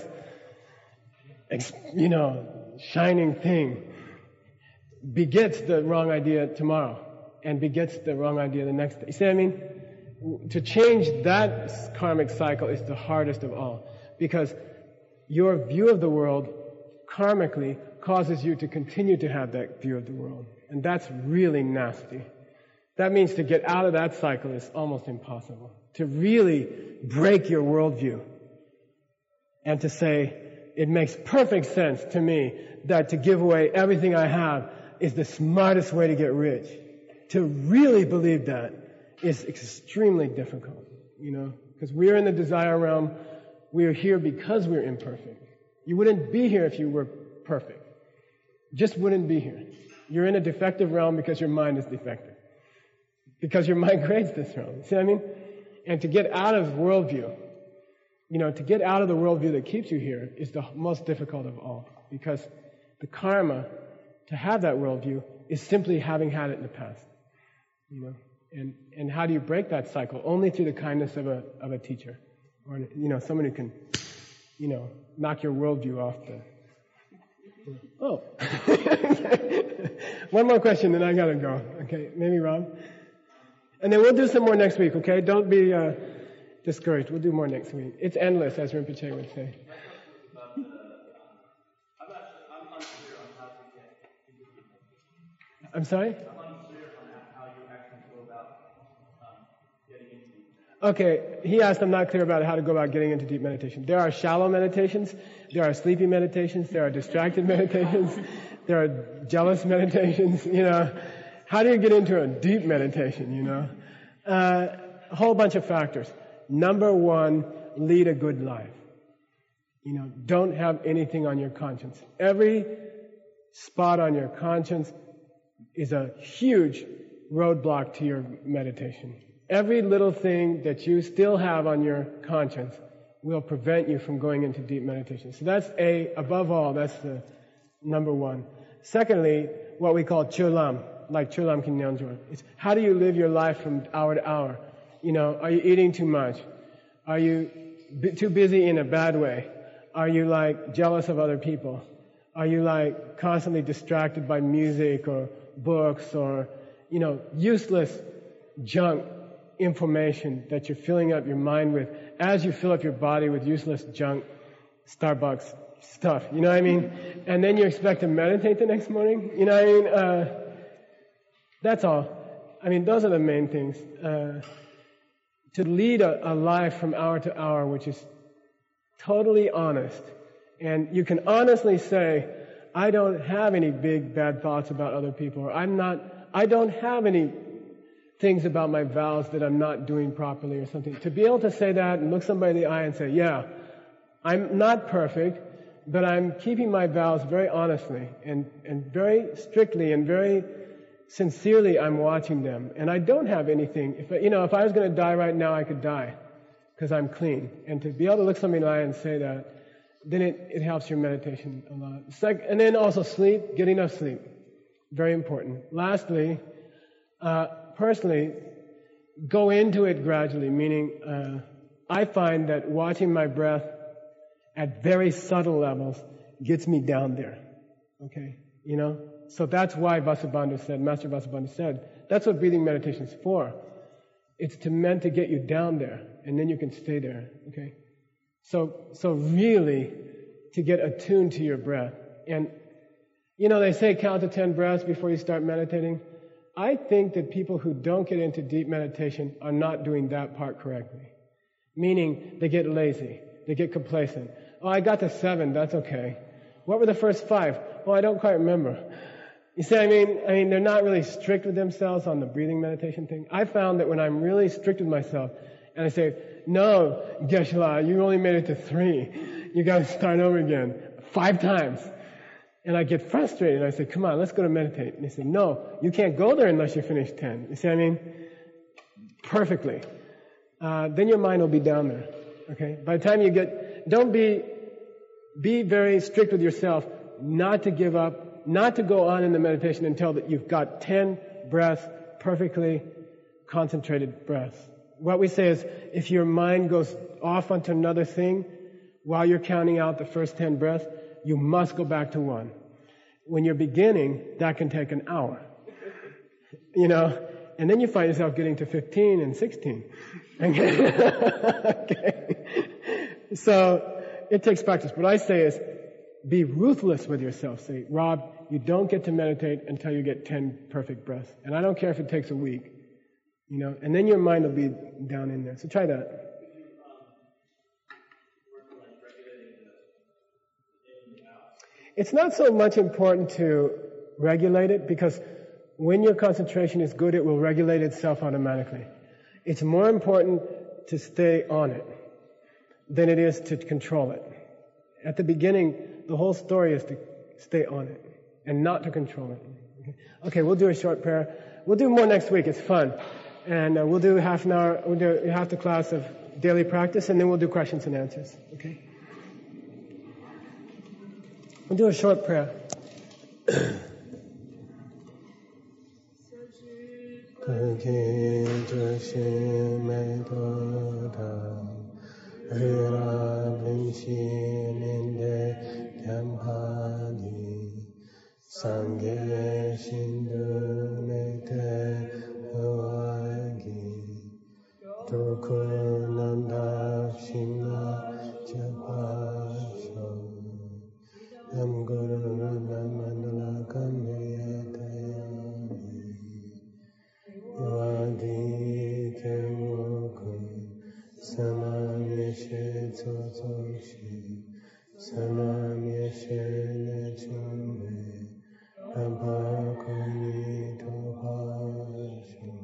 you know, shining thing begets the wrong idea tomorrow and begets the wrong idea the next day. You see what I mean? To change that karmic cycle is the hardest of all, because your view of the world karmically causes you to continue to have that view of the world. And that's really nasty. That means to get out of that cycle is almost impossible. To really break your worldview and to say, it makes perfect sense to me that to give away everything I have is the smartest way to get rich. To really believe that is extremely difficult, you know, because we're in the desire realm. We're here because we're imperfect. You wouldn't be here if you were perfect. Just wouldn't be here. You're in a defective realm because your mind is defective. Because your mind creates this realm. See what I mean? And to get out of worldview, you know, to get out of the worldview that keeps you here is the most difficult of all. Because the karma to have that worldview is simply having had it in the past. You know, and, and how do you break that cycle? Only through the kindness of a of a teacher. Or, you know, someone who can, you know, knock your worldview off the... Oh. One more question, then I gotta go. Okay, maybe Rob? And then we'll do some more next week, okay? Don't be uh, discouraged. We'll do more next week. It's endless, as Rinpoche would say. I'm sorry? Okay, he asked, I'm not clear about how to go about getting into deep meditation. There are shallow meditations, there are sleepy meditations, there are distracted meditations, there are jealous meditations, you know. How do you get into a deep meditation, you know? Uh, a whole bunch of factors. Number one, lead a good life. You know, don't have anything on your conscience. Every spot on your conscience is a huge roadblock to your meditation. Every little thing that you still have on your conscience will prevent you from going into deep meditation. So that's a, above all, that's the number one. Secondly, what we call chulam, like chulam kinyanjor. It's how do you live your life from hour to hour? You know, are you eating too much? Are you b- too busy in a bad way? Are you like jealous of other people? Are you like constantly distracted by music or books or, you know, useless junk information that you're filling up your mind with as you fill up your body with useless junk, Starbucks stuff, you know what I mean? And then you expect to meditate the next morning, you know what I mean? Uh, that's all. I mean, those are the main things. Uh, to lead a, a life from hour to hour which is totally honest, and you can honestly say, I don't have any big bad thoughts about other people, or I'm not, I don't have any things about my vows that I'm not doing properly or something. To be able to say that and look somebody in the eye and say, yeah, I'm not perfect, but I'm keeping my vows very honestly and, and very strictly and very sincerely I'm watching them. And I don't have anything. If you know, if I was going to die right now, I could die because I'm clean. And to be able to look somebody in the eye and say that, then it, it helps your meditation a lot. It's like, and then also sleep, get enough sleep. Very important. Lastly, uh, personally, go into it gradually, meaning uh, I find that watching my breath at very subtle levels gets me down there. Okay? You know? So that's why Vasubandhu said, Master Vasubandhu said, that's what breathing meditation is for. It's to meant to get you down there, and then you can stay there. Okay? So, so really, to get attuned to your breath. And, you know, they say count to ten breaths before you start meditating. I think that people who don't get into deep meditation are not doing that part correctly. Meaning, they get lazy. They get complacent. Oh, I got to seven, that's okay. What were the first five? Oh, I don't quite remember. You see, I mean, I mean, they're not really strict with themselves on the breathing meditation thing. I found that when I'm really strict with myself, and I say, no, Geshe-la, you only made it to three. You gotta start over again. Five times. And I get frustrated. I say, come on, let's go to meditate. And they say, no, you can't go there unless you finish ten. You see what I mean? Perfectly. Uh, then your mind will be down there. Okay? By the time you get, don't be, be very strict with yourself not to give up not to go on in the meditation until that you've got ten breaths, perfectly concentrated breaths. What we say is, if your mind goes off onto another thing while you're counting out the first ten breaths, you must go back to one. When you're beginning, that can take an hour. You know, and then you find yourself getting to fifteen and sixteen. Okay. Okay. So it takes practice. What I say is, be ruthless with yourself. Say, Rob, you don't get to meditate until you get ten perfect breaths. And I don't care if it takes a week. You know, and then your mind will be down in there. So try that. It's not so much important to regulate it, because when your concentration is good, it will regulate itself automatically. It's more important to stay on it than it is to control it. At the beginning, the whole story is to stay on it and not to control it. Okay, okay, we'll do a short prayer. We'll do more next week. It's fun. And uh, we'll do half an hour, we'll do half the class of daily practice, and then we'll do questions and answers. Okay? We'll do a short prayer. Nam Guru Mandala Kamyatayami Yadi Kemokun Sanam Yeshe Tsotoshi Sanam Yeshe Nechumbe Abhakuni Topashu